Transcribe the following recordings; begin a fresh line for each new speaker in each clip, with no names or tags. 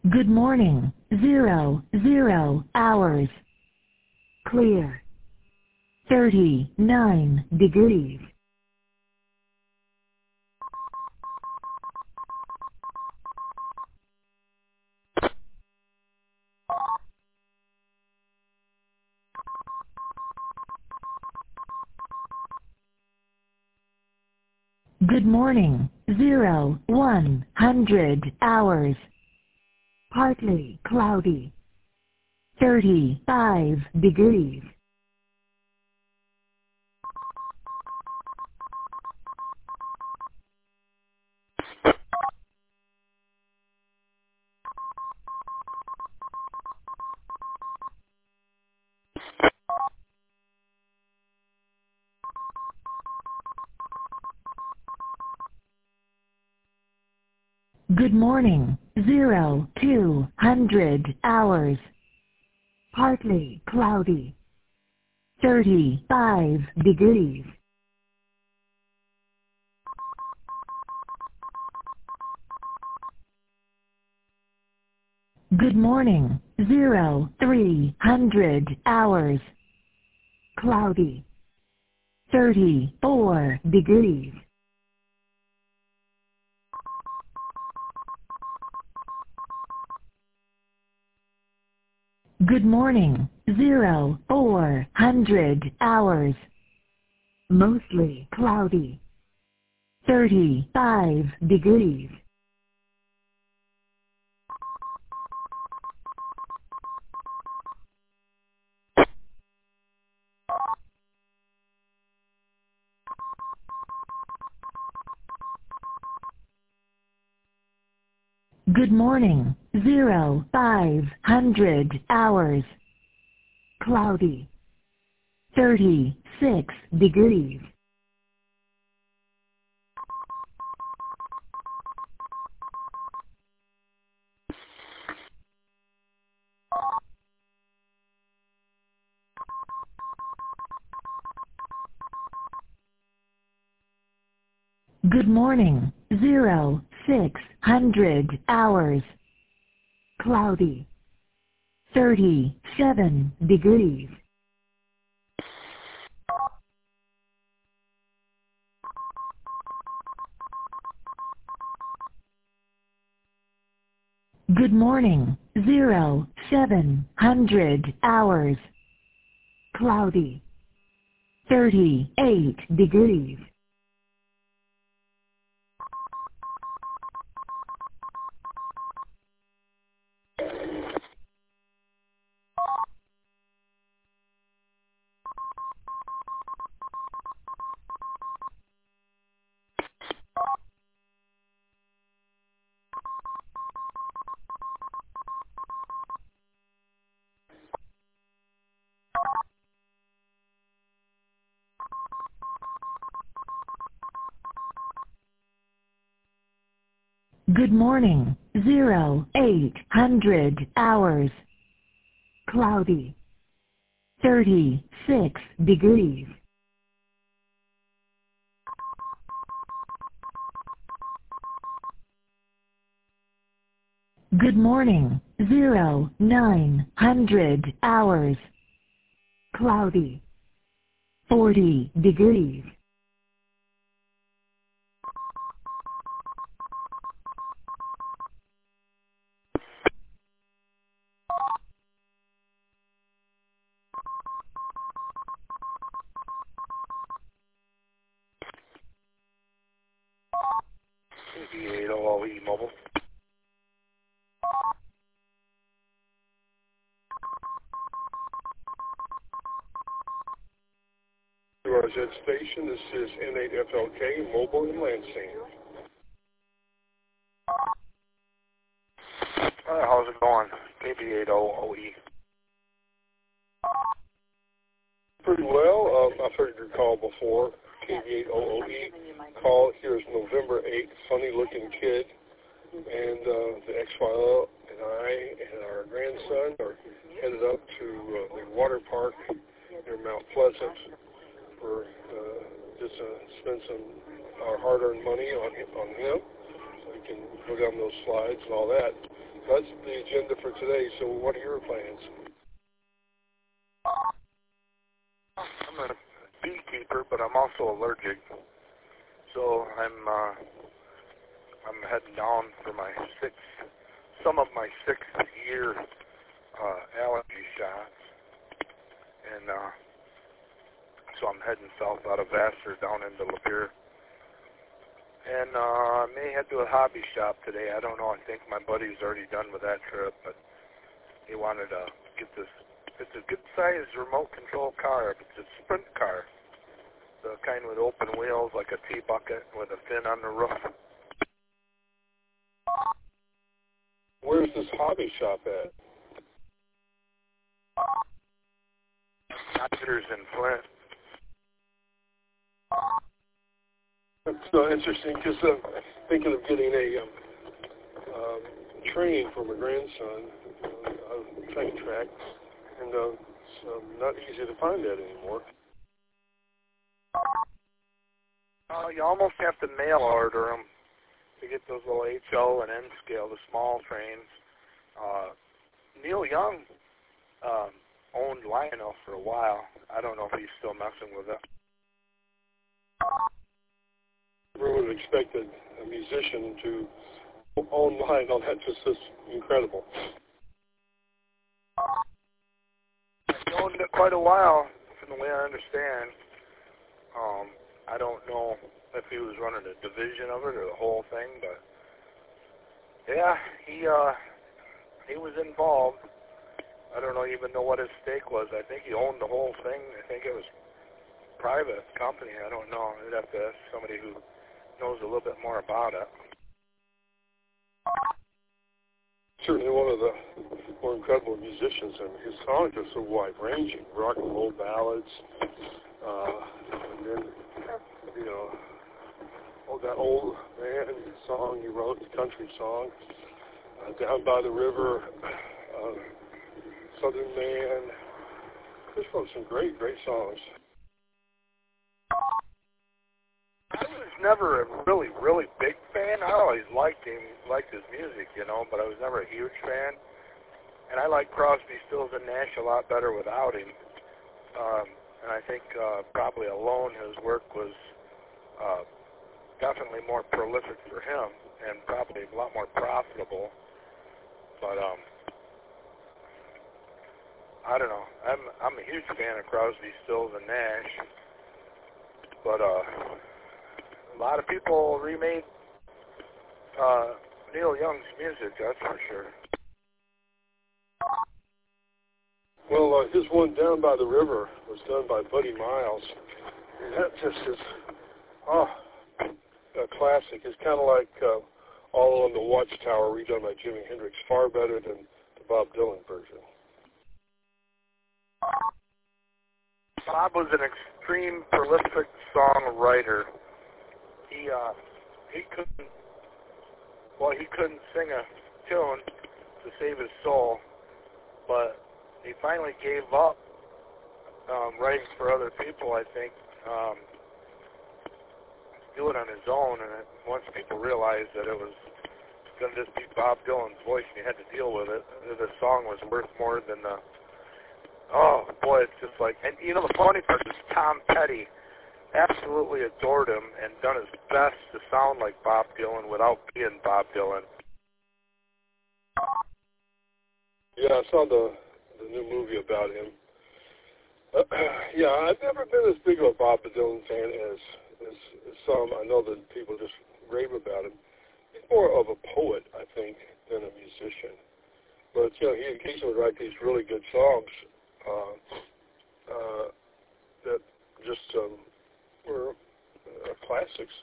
Good morning. 00 hours. Clear. 39 degrees. Good morning. 100 hours. Partly cloudy. 35 degrees. Good morning. 200 hours. Partly cloudy. 35 degrees. Good morning. 300 hours. Cloudy. 34 degrees. Good morning. 400 hours. Mostly cloudy. 35 degrees. Good morning. 500 hours. Cloudy. 36 degrees. Good morning. 600 hours. Cloudy. 37 degrees. Good morning. 700 hours. Cloudy. 38 degrees. Good morning. 800 hours. Cloudy. 36 degrees. Good morning. 900 hours. Cloudy. 40 degrees.
KV8OLE Mobile. RZ Station, this is N8FLK Mobile in Lansing. How's it going? KV8OLE. Pretty well. I've heard your call before. KV8OLE call. Here's November 8th. Funny looking kid. And the ex-father and I and our grandson are headed up to the water park near Mount Pleasant for just spend some our hard-earned money on him, so he can go down those slides and all that. That's the agenda for today. So what are your plans?
I'm a beekeeper, but I'm also allergic. So I'm heading down for some of my sixth year allergy shots, and so I'm heading south out of Vassar down into Lapeer. And I may head to a hobby shop today. I don't know. I think my buddy's already done with that trip, but he wanted to get this. It's a good-sized remote control car. It's a sprint car, the kind with open wheels, like a tea bucket with a fin on the roof.
Where's this hobby shop at?
Doctors in Flint.
It's so interesting because I'm thinking of getting a training for my grandson on a train track, and it's not easy to find that anymore.
You almost have to mail order them to get those little HO and N scale, the small trains. Neil Young owned Lionel for a while. I don't know if he's still messing with it.
Never would have expected a musician to own Lionel. That's just incredible.
He owned it quite a while, from the way I understand. I don't know if he was running a division of it or the whole thing, but yeah, he was involved. I don't even know what his stake was. I think he owned the whole thing. I think it was private company. I don't know. I'd have to ask somebody who knows a little bit more about it.
Certainly one of the more incredible musicians, and his songs are so wide-ranging. Rock and roll ballads, and then, that old man song he wrote, the country song, Down by the River, Southern Man. Chris wrote some great songs.
I was never a really, really big fan. I always liked him, liked his music, but I was never a huge fan. And I like Crosby, Stills, and Nash a lot better without him. And I think probably alone his work was definitely more prolific for him and probably a lot more profitable. But I don't know. I'm a huge fan of Crosby, Stills, and Nash. But a lot of people remade Neil Young's music, that's for sure.
Well, his one, Down by the River, was done by Buddy Miles. And that just is, a classic. It's kind of like All on the Watchtower, redone by Jimi Hendrix. Far better than the Bob Dylan version.
Bob was an extreme prolific songwriter. He couldn't sing a tune to save his soul, but he finally gave up writing for other people, I think, do it on his own, and once people realized that it was going to just be Bob Dylan's voice and you had to deal with it, the song was worth more than the, oh boy, it's just like, and the funny part is Tom Petty absolutely adored him and done his best to sound like Bob Dylan without being Bob Dylan.
Yeah, I saw the new movie about him. Yeah, I've never been as big of a Bob Dylan fan as some. I know that people just rave about him. He's more of a poet, I think, than a musician. But, he occasionally would write these really good songs that just were classics.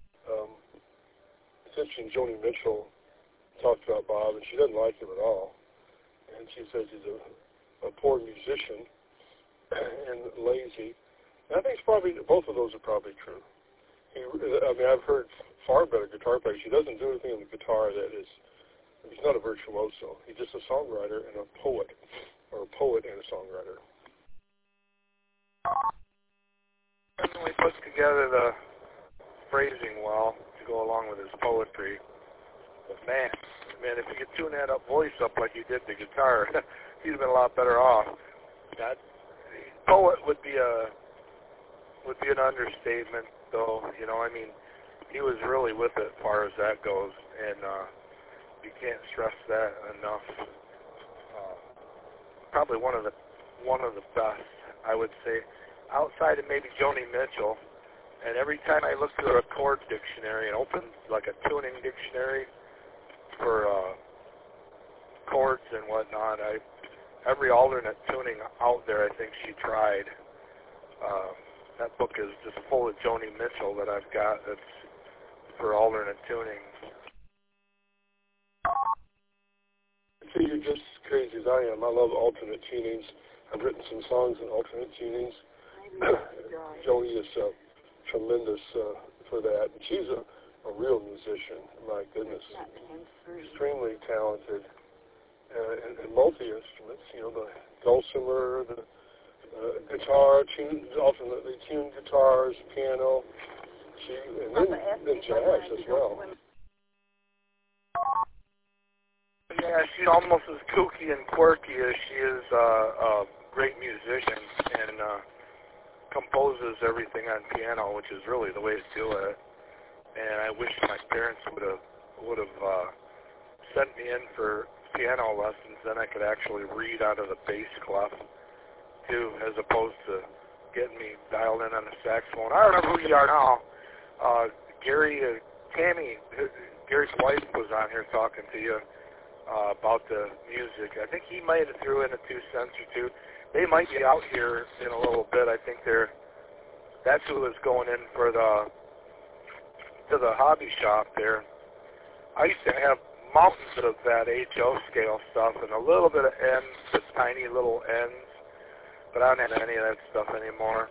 It's interesting, Joni Mitchell talked about Bob, and she doesn't like him at all. And she says he's a poor musician and lazy. And I think it's probably, both of those are probably true. I've heard far better guitar players. He doesn't do anything on the guitar that is, he's not a virtuoso. He's just a songwriter and a poet, or a poet and a songwriter.
Definitely puts together the phrasing well to go along with his poetry. But man, man, if you could tune that voice up like you did the guitar, he'd have been a lot better off. That poet would be an understatement, though. You know, I mean, he was really with it as far as that goes, and you can't stress that enough. Probably one of the best, I would say, outside of maybe Joni Mitchell. And every time I look through a chord dictionary and open like a tuning dictionary for chords and whatnot, every alternate tuning out there, I think she tried. That book is just full of Joni Mitchell that I've got that's for alternate tuning.
See, you're just as crazy as I am. I love alternate tunings. I've written some songs in alternate tunings. Joni is tremendous for that. She's a real musician. My goodness, extremely talented and multi-instruments. You know, the dulcimer, the guitar, alternately tuned guitars, piano. And then jazz as well.
Yeah, she's almost as kooky and quirky as she is a great musician, and composes everything on piano, which is really the way to do it. And I wish my parents would have sent me in for piano lessons. Then I could actually read out of the bass clef too, as opposed to getting me dialed in on the saxophone. I remember who you are now. Tammy, Gary's wife was on here talking to you about the music. I think he might have threw in a 2 cents or two. They might be out here in a little bit. I think that's who was going in for to the hobby shop there. I used to have mountains of that HO scale stuff and a little bit of ends, the tiny little ends, but I don't have any of that stuff anymore.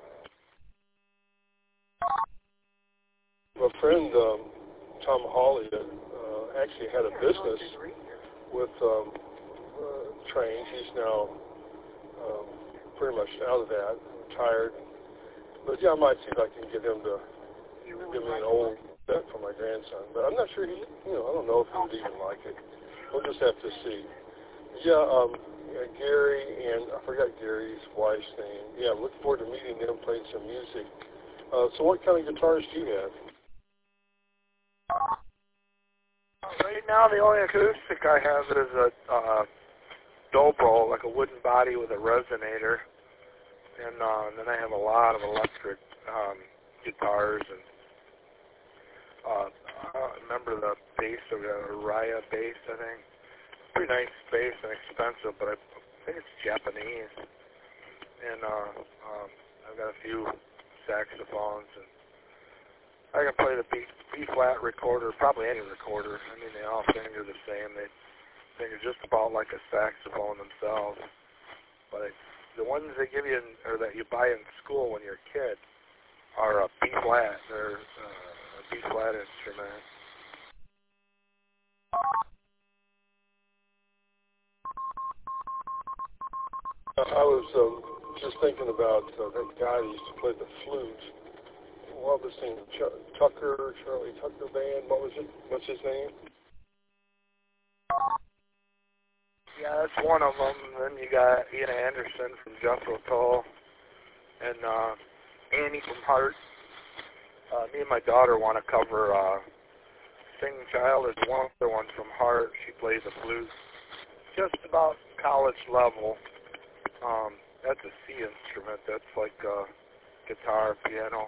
My friend Tom Hawley actually had a business with trains. He's now pretty much out of that, retired. But yeah, I might see if I can get him to give me an old set for my grandson. But I'm not sure I don't know if he would even like it. We'll just have to see. Yeah, Gary, and I forgot Gary's wife's name. Yeah, I'm looking forward to meeting them, playing some music. So what kind of guitars do you have?
Right now, the only acoustic I have is a dobro, like a wooden body with a resonator. And then I have a lot of electric guitars. And I remember the bass, a Raya bass, I think. Pretty nice bass and expensive, but I think it's Japanese. And I've got a few saxophones, and I can play the B-flat recorder, probably any recorder. I mean, they all finger the same. They finger just about like a saxophone themselves. But the ones they give you, or that you buy in school when you're a kid, are a B-flat. They're a B-flat instrument.
I was just thinking about that guy that used to play the flute. What was his name? Charlie Tucker Band. What was it? What's his name?
Yeah, that's one of them. Then you got Ian Anderson from Jethro Tull, and Annie from Heart. Me and my daughter want to cover Singing Child. There's one other one from Heart. She plays the flute, just about college level. That's a C instrument. That's like guitar, piano.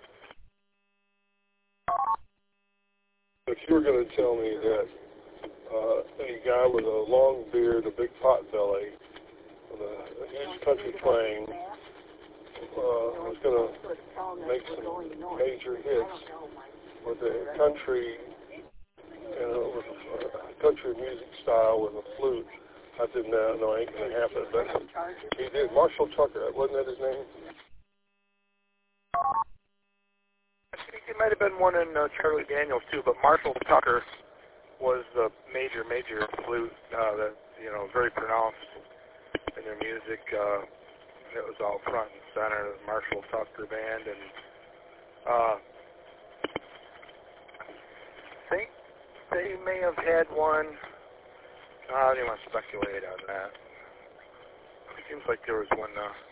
If you were going to tell me that a guy with a long beard, a big pot belly, with a huge country twang, was going to make some major hits with a country, with a country music style with a flute, I didn't know ain't going to happen, but he did. Marshall Tucker, wasn't that his name?
I think it might have been one in Charlie Daniels too, but Marshall Tucker was the major flute that, very pronounced in their music. It was all front and center, the Marshall Tucker Band, and I think they may have had one I don't want to speculate on that. It seems like there was one,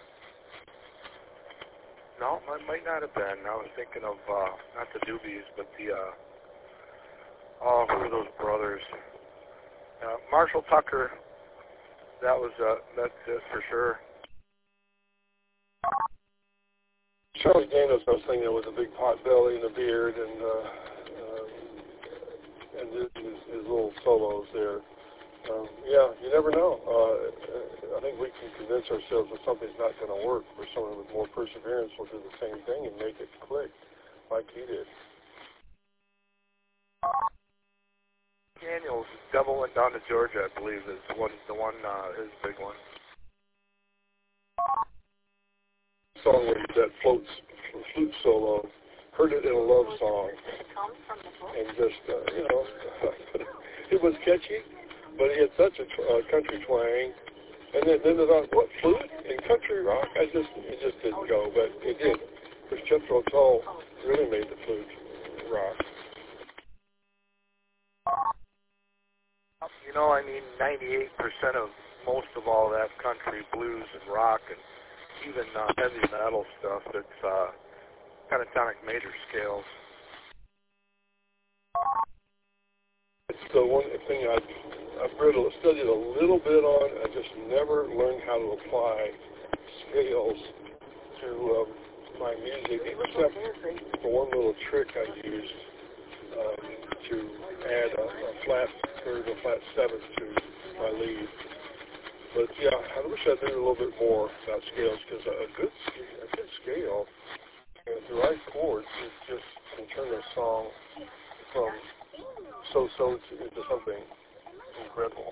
no, it might not have been. I was thinking of, not the Doobies, but the, who are those brothers? Marshall Tucker, that's it for sure.
Charlie Daniels, I was thinking with a big pot belly and a beard, and his little solos there. Yeah, you never know. I think we can convince ourselves that something's not going to work, or someone with more perseverance will do the same thing and make it click, like he did.
Daniels, Devil Went Down to Georgia, I believe, is the one, his big one.
Song where that flute solo, heard it in a love song, and just, it was catchy, but he had such a country twang, and then I thought, what, flute in country rock? It just didn't go, but it did, because Jethro Tull really made the flute rock.
98% of most of all that country, blues, and rock, and even heavy metal stuff, it's pentatonic major scales.
It's the one thing I've studied a little bit on. I just never learned how to apply scales to my music, except for one little trick I used to add a flat third, a flat seventh to my lead. But yeah, I wish I knew a little bit more about scales, because a good scale, with the right chords, it just can turn a song from so-so into something incredible.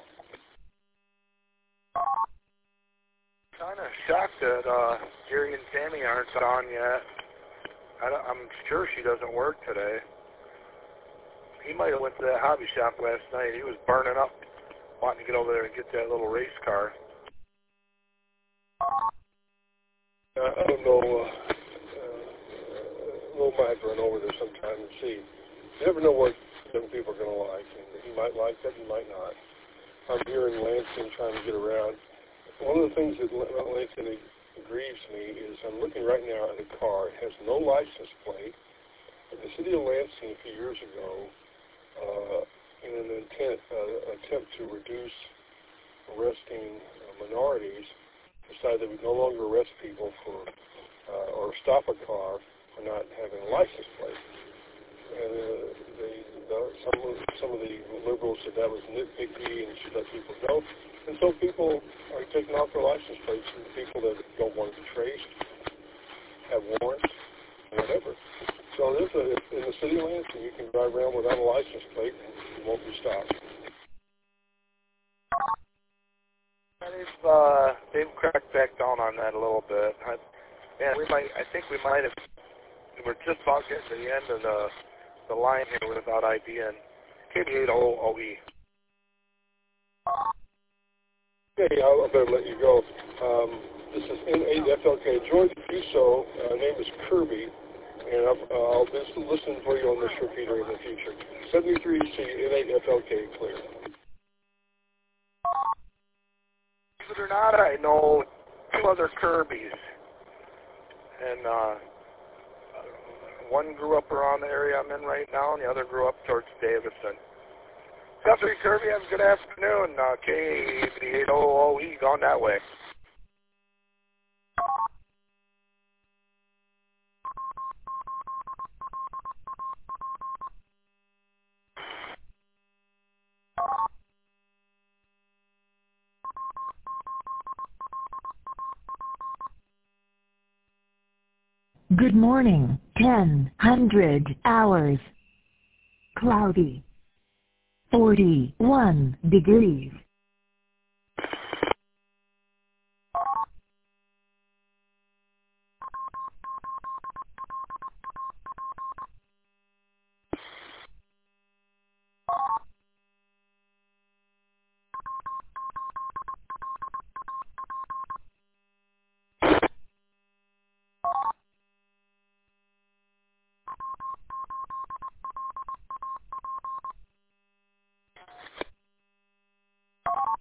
Kind of shocked that Gary and Tammy aren't on yet. I'm sure she doesn't work today. He might have went to that hobby shop last night. He was burning up, wanting to get over there and get that little race car.
I don't know. We'll might run over there sometime and see. You never know what young people are going to like. And he might like that, he might not. I'm here in Lansing trying to get around. One of the things that Lansing grieves me is I'm looking right now at a car. It has no license plate. In the city of Lansing a few years ago, in an attempt to reduce arresting minorities, decided they would no longer arrest people for or stop a car for not having a license plate. And some of the liberals said that was nitpicky and should let people go. And so people are taking off their license plates, and the people that don't want to be traced have warrants, whatever. So in the city of Lansing, you can drive around without a license plate and you won't be stopped.
They've cracked back down on that a little bit. I think we might have. We're just about getting to the end of the line here without IDN. KB8OOE.
Okay, I better let you go. This is N8FLK. George Fuso, name is Kirby, and I'll be listening for you on this repeater in the future. 73C N8FLK clear.
Believe it or not, I know two other Kirbys, and one grew up around the area I'm in right now, and the other grew up towards Davison. Guthrie Kirby, have a good afternoon. KB8OOE, going that way.
Good morning, 1000 hours. Cloudy. 41 degrees.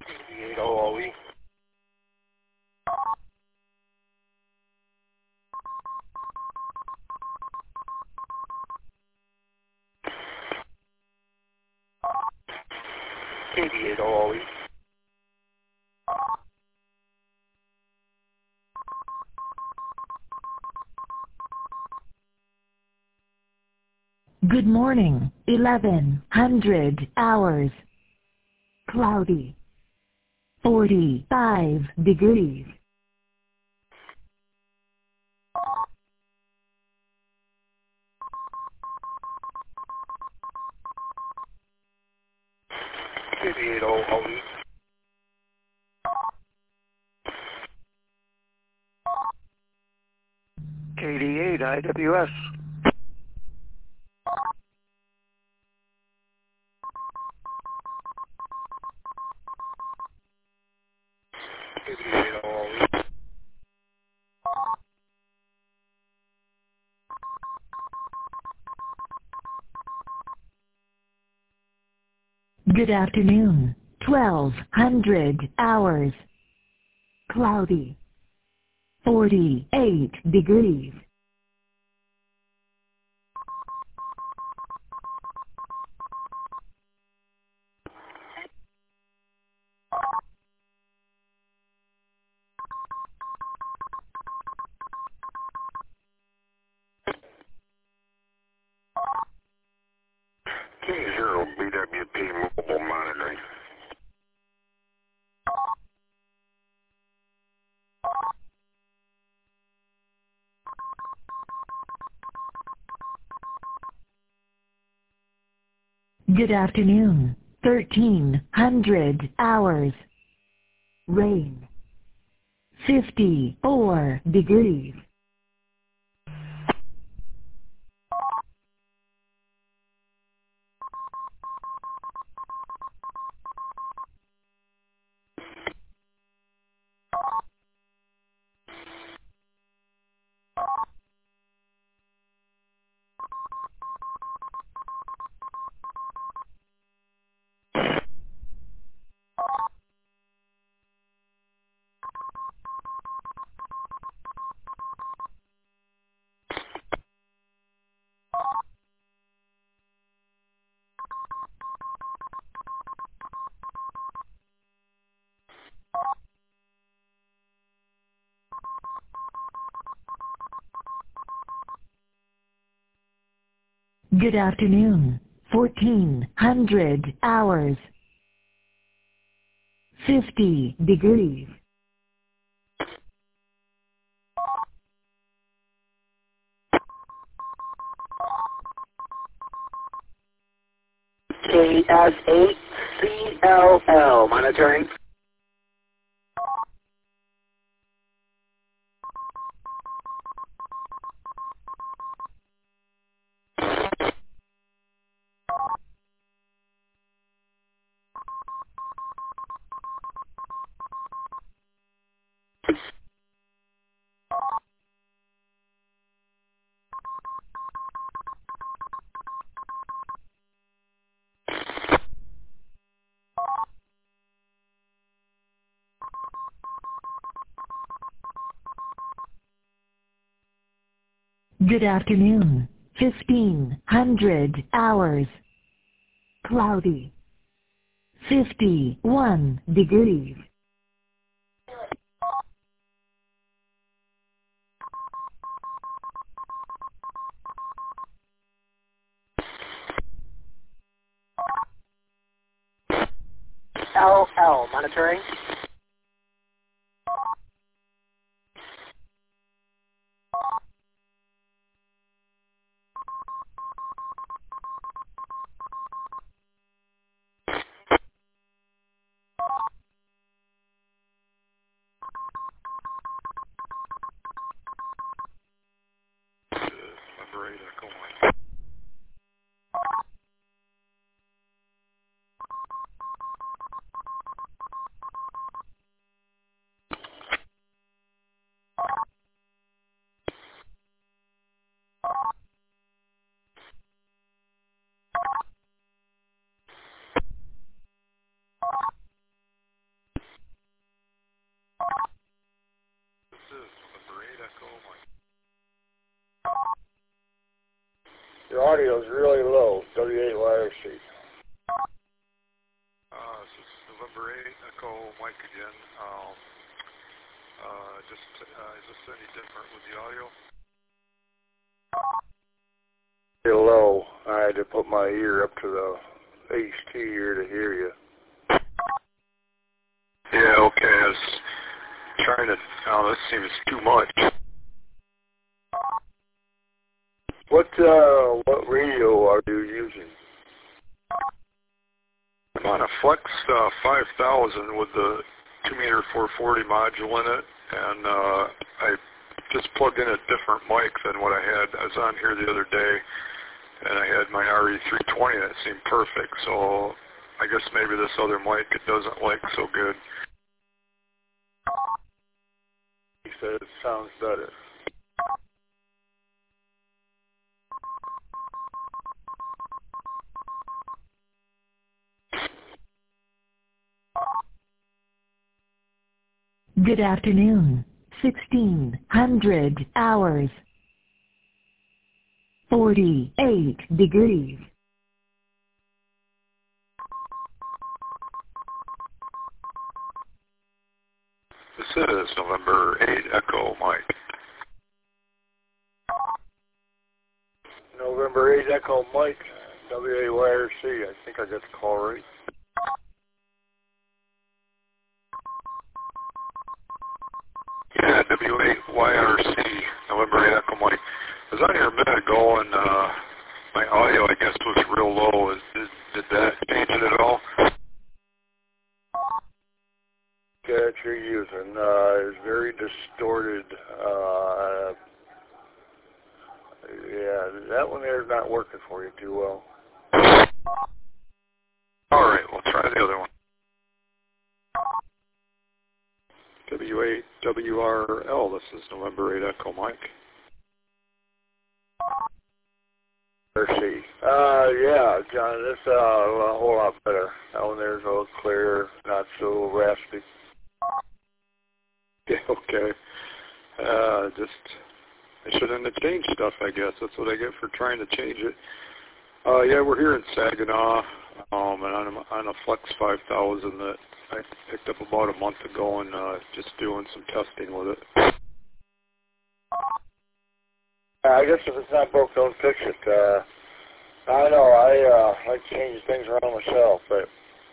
KD8OOE. KD8OOE.
Good morning, 1100 hours. Cloudy. 45 degrees.
KD8OOE.
KD8 IWS.
KD8OOE.
Good afternoon, 1200 hours. Cloudy. 48 degrees.
K0 BWP mobile monitoring.
Good afternoon, 1300 hours. Rain. 54 degrees. Good afternoon, 1400 hours. 50 degrees.
KS8CLL monitoring.
Good afternoon, 1500 hours. Cloudy. 51 degrees.
LL monitoring.
Your audio is really low. W8YRC.
This is November 8, Echo Mike again. Is this any different with the audio?
Low. I had to put my ear up to the HT ear to hear you.
Yeah, okay. I was trying to. Oh, this seems too much.
What radio are you using?
I'm on a Flex 5000 with the 2-meter 440 module in it, and I just plugged in a different mic than what I had. I was on here the other day, and I had my RE320 that seemed perfect, so I guess maybe this other mic it doesn't like so good.
He said it sounds better.
Good afternoon. 1600 hours. 48 degrees.
This is November 8 Echo Mike.
November 8 Echo Mike, WAYRC. I think I got the call right.
Yeah, W8YRC, November 8 Echo Mike. I was on here a minute ago, and my audio, I guess, was real low. Did that change it at all?
That you're using is very distorted. Yeah, that one there is not working for you too well.
All right, we'll try the other one. W8WRL, this is November 8 Echo Mike.
RC. Yeah, John, this a whole lot better. That one there's a little clearer, not so raspy.
Yeah, okay. I shouldn't have changed stuff, I guess. That's what I get for trying to change it. Yeah, we're here in Saginaw, and I'm on a Flex 5000 that I picked up about a month ago, and just doing some testing with it.
I guess if it's not broke, don't fix it. I know I like changing things around myself, but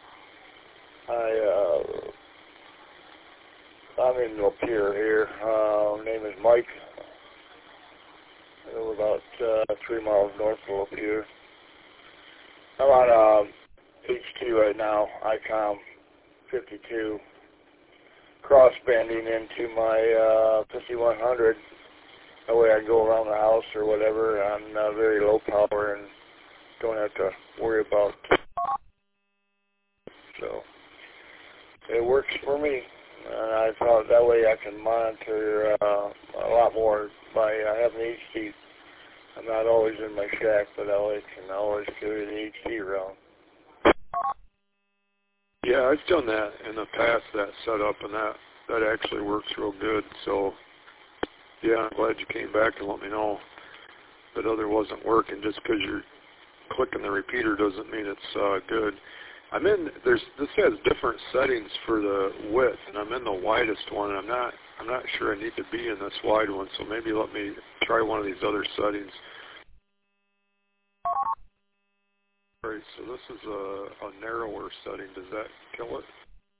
I'm in Lapeer here. Name is Mike. We're about 3 miles north of Lapeer. I'm on HT right now, ICOM 52, cross banding into my 5100. That way I can go around the house or whatever on very low power and don't have to worry about. So it works for me. And I thought that way I can monitor a lot more by having HT. I'm not always in my shack, but I can always carry the HT around.
Yeah, I've done that in the past, that setup, and that actually works real good. So, yeah, I'm glad you came back and let me know that other wasn't working. Just because you're clicking the repeater doesn't mean it's good. This has different settings for the width, and I'm in the widest one. I'm not sure I need to be in this wide one, so maybe let me try one of these other settings. All right, so this is a narrower setting. Does that kill it?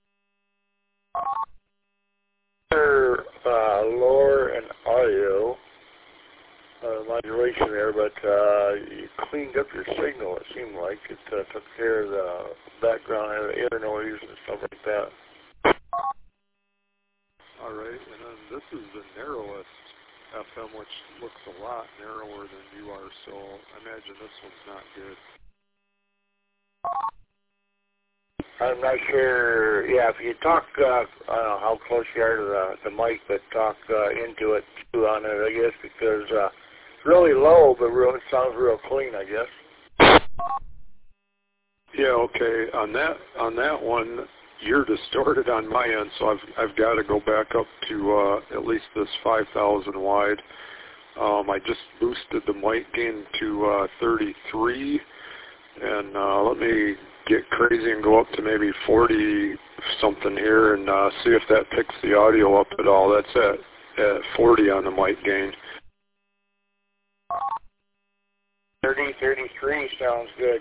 Lower and audio modulation there, but you cleaned up your signal, it seemed like. It took care of the background air noise and stuff like that.
All right, and then this is the narrowest FM, which looks a lot narrower than you are, so I imagine this one's not good.
I'm not sure. Yeah, if you talk, I don't know how close you are to the mic, but talk into it too on it, I guess, because it's really low, but it sounds real clean, I guess.
Yeah, okay. On that one, you're distorted on my end, so I've got to go back up to at least this 5,000 wide.
I just boosted the mic gain to 33, and let me get crazy and go up to maybe 40 something here and see if that picks the audio up at all. That's at 40 on the mic gain.
30, 33 sounds good.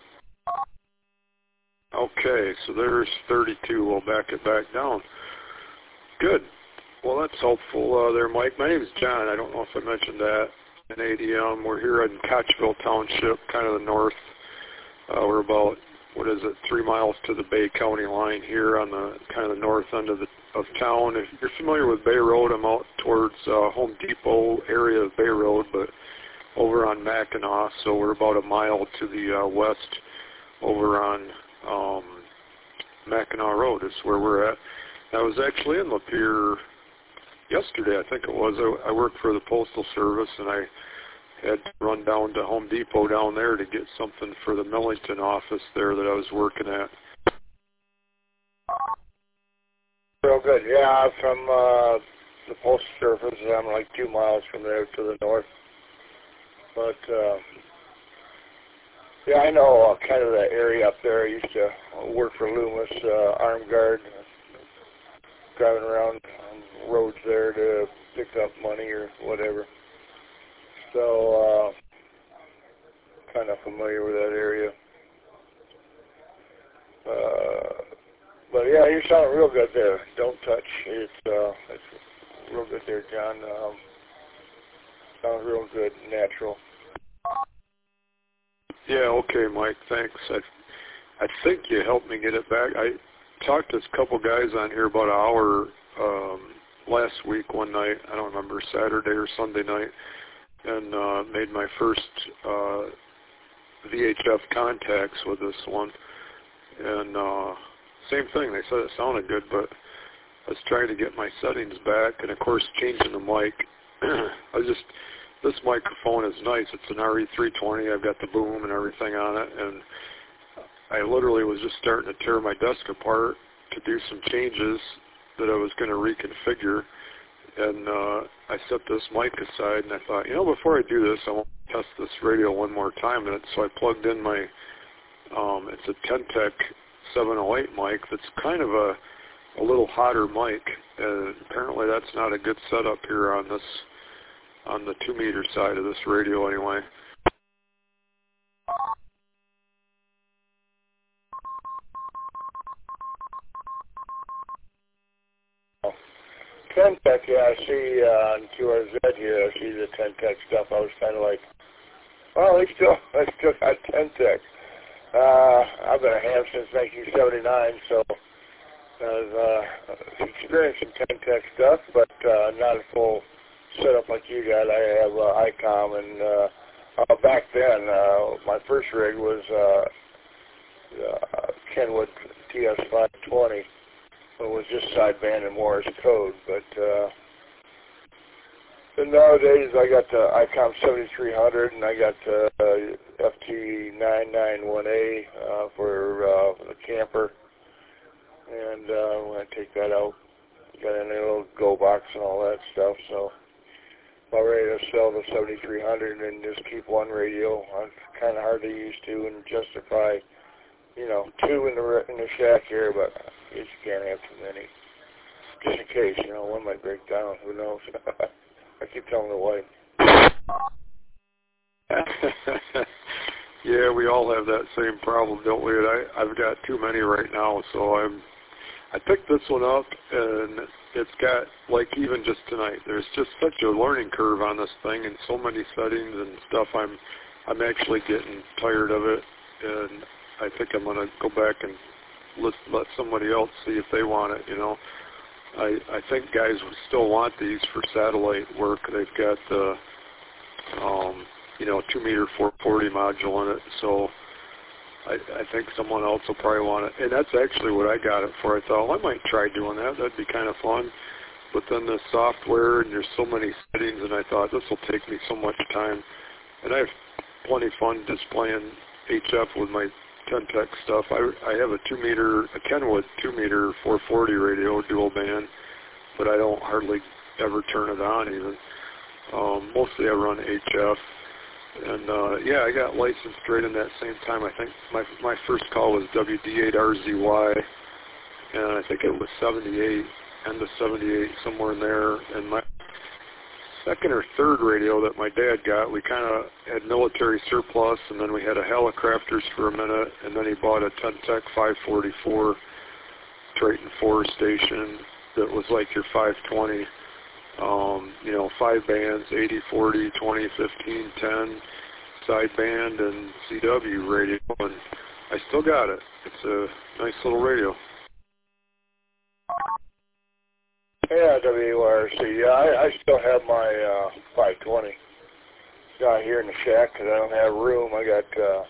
Okay, so there's 32. We'll back it back down. Good. Well, that's helpful there, Mike. My name is John. I don't know if I mentioned that. In ADM, we're here in Kochville Township, kind of the north. We're about, 3 miles to the Bay County line here on the kind of the north end of town. If you're familiar with Bay Road, I'm out towards Home Depot area of Bay Road, but over on Mackinac, so we're about a mile to the west over on Mackinac Road is where we're at. I was actually in Lapeer yesterday, I think it was. I worked for the Postal Service, and I had to run down to Home Depot down there to get something for the Millington office there that I was working at.
Real good. Yeah, I'm from the Postal Service. I'm like 2 miles from there to the north. But, yeah, I know kind of that area up there. I used to work for Loomis, Armed Guard, driving around on roads there to pick up money or whatever. So, kind of familiar with that area. But yeah, you're sounding real good there. Don't touch. It's real good there, John. Sounds real good, natural.
Yeah, okay, Mike, thanks. I think you helped me get it back. I talked to a couple guys on here about an hour last week one night. I don't remember, Saturday or Sunday night, and made my first VHF contacts with this one. And same thing, they said it sounded good, but I was trying to get my settings back, and of course changing the mic. This microphone is nice. It's an RE320. I've got the boom and everything on it, and I literally was just starting to tear my desk apart to do some changes that I was going to reconfigure, and I set this mic aside, and I thought, before I do this, I want to test this radio one more time, and so I plugged in my, it's a Ten-Tec 708 mic that's kind of a little hotter mic, and apparently that's not a good setup here on the 2-meter side of this radio anyway.
Ten-Tec, yeah, I see on QRZ here, I see the Ten-Tec stuff. I was kind of like, well, they still got Ten-Tec. I've been a ham since 1979, so I've experienced some Ten-Tec stuff, but not a full setup like you got. I have ICOM, and back then, my first rig was Kenwood TS520. It was just sideband and Morse code, but nowadays I got the ICOM 7300, and I got the FT991A for the camper, and when I take that out, got in a little go box and all that stuff, so I'm ready to sell the 7300 and just keep one radio. It's kind of hard to use two and justify, two in the shack here, but you just can't have too many. Just in case, one might break down. Who knows? I keep telling the wife.
Yeah, we all have that same problem, don't we? And I've got too many right now, so I picked this one up, and it's got, like, even just tonight, there's just such a learning curve on this thing and so many settings and stuff. I'm actually getting tired of it, and I think I'm going to go back and let somebody else see if they want it, I think guys would still want these for satellite work. They've got the, 2-meter 440 module in it, so I think someone else will probably want it. And that's actually what I got it for. I thought, well, I might try doing that. That'd be kind of fun. But then the software, and there's so many settings, and I thought, this will take me so much time. And I have plenty of fun displaying HF with my Ten-Tec stuff. I have a Kenwood 2-meter 440 radio, dual band, but I don't hardly ever turn it on even. Mostly I run HF. And, yeah, I got licensed right in that same time. I think my first call was WD8RZY, and I think it was 78, end of 78, somewhere in there. And my second or third radio that my dad got, we kind of had military surplus, and then we had a Helicrafters for a minute, and then he bought a Ten-Tech 544 Triton 4 station that was like your 520. 5 bands, 80, 40, 20, 15, 10, sideband, and CW radio, and I still got it. It's a nice little radio.
Yeah, WRC. Yeah, I still have my 520. It's not here in the shack because I don't have room. I got,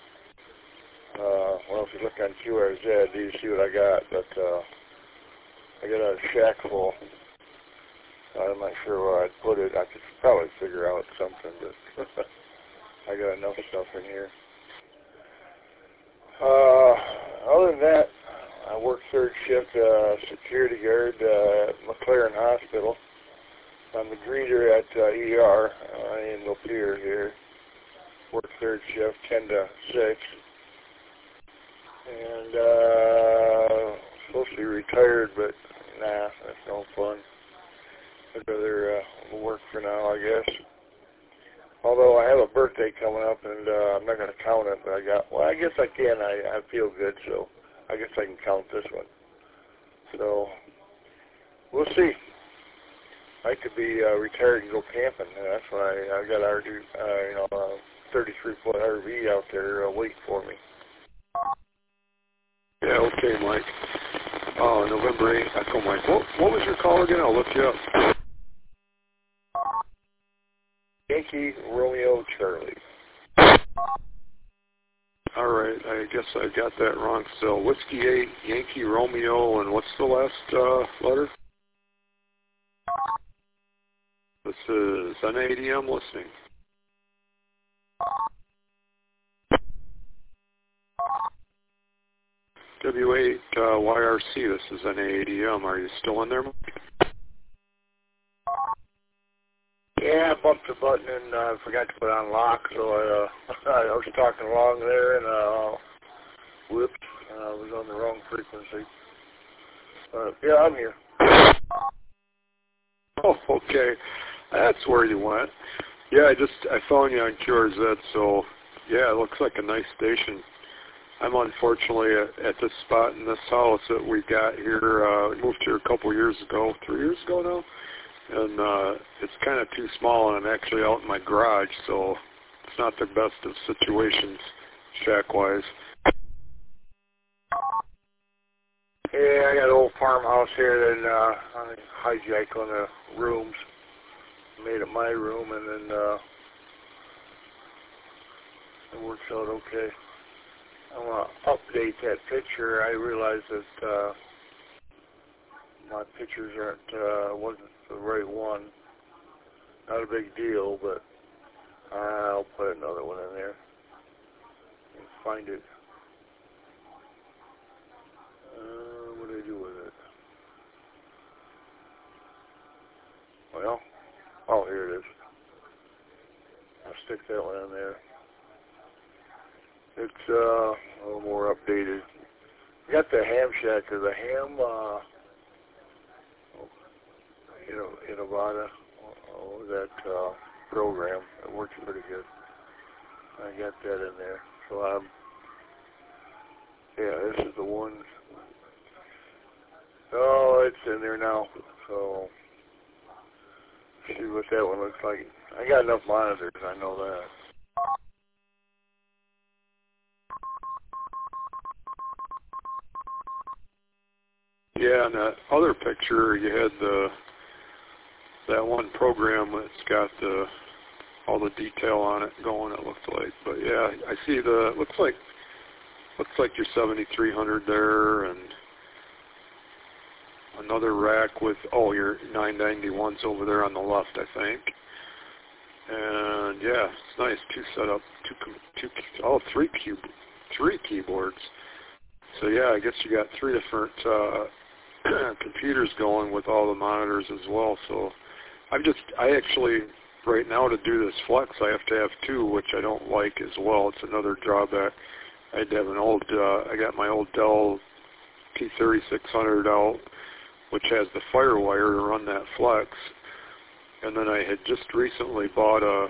well, if you look on QRZ, you see what I got, but I got a shack full. I'm not sure where I'd put it. I could probably figure out something, but I got enough stuff in here. Other than that, I work third shift security guard at McLaren Hospital. I'm the greeter at ER in Lapeer here. Work third shift, 10 to 6. And supposed to be retired, but nah, that's no fun. I'd rather work for now, I guess. Although I have a birthday coming up, and I'm not going to count it, but I guess I can. I feel good, so I guess I can count this one. So we'll see. I could be retired and go camping. That's why I got our 33-foot RV out there waiting for me.
Yeah, okay, Mike. November 8th, Echo Mike. What was your call again? I'll look you up.
Yankee Romeo Charlie.
All right, I guess I got that wrong still. Whiskey 8, Yankee Romeo, and what's the last letter? This is NADM listening. W8 YRC, this is NADM. Are you still in there, Mike?
Yeah, I bumped the button and I forgot to put on lock, so I was talking along there and whoops, I was on the wrong frequency. Yeah, I'm here.
Oh, okay. That's where you went. Yeah, I found you on QRZ, so yeah, it looks like a nice station. I'm unfortunately at this spot in this house that we got here. We moved here a couple years ago, 3 years ago now. And it's kind of too small, and I'm actually out in my garage, so it's not the best of situations, shack-wise.
Yeah, I got an old farmhouse here, and I hijacked one of the rooms, made it my room, and then it works out okay. I want to update that picture. I realized that my pictures wasn't the right one. Not a big deal, but I'll put another one in there and find it. What do I do with it? Well, oh, here it is. I'll stick that one in there. It's a little more updated. You got the ham shack or the ham, Innovata, that program. It works pretty good. I got that in there. So yeah, this is the one. Oh, it's in there now. So see what that one looks like. I got enough monitors, I know that.
Yeah, and that other picture, you had that one program that's got all the detail on it going, it looked like. But yeah, I see looks like your 7300 there, and another rack with your 991s over there on the left, I think. And yeah, it's nice. Three keyboards. So yeah, I guess you got 3 different computers going with all the monitors as well. So I actually right now to do this flex, I have to have two, which I don't like as well. It's another drawback. I have an old, I got my old Dell T3600 out, which has the FireWire to run that flex. And then I had just recently bought a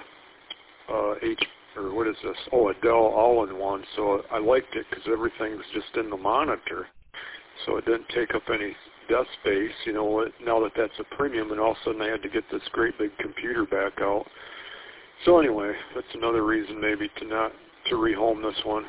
Dell all-in-one. So I liked it because everything's just in the monitor. So it didn't take up any desk space, now that that's a premium, and all of a sudden I had to get this great big computer back out. So anyway, that's another reason maybe to rehome this one.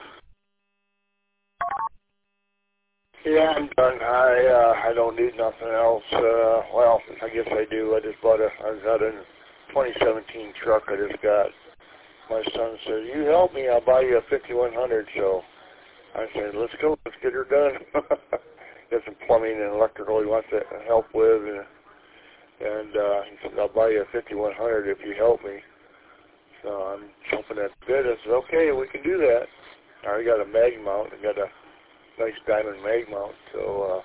Yeah, I'm done. I don't need nothing else. Well, I guess I do. I got a 2017 truck I just got. My son said, "You help me, I'll buy you a 5100." So I said, "Let's go. Let's get her done." Got some plumbing and electrical he wants to help with, and he said, "I'll buy you a 5100 if you help me." So I'm jumping at the bid. I said, "Okay, we can do that." I already got a mag mount. I got a nice diamond mag mount, so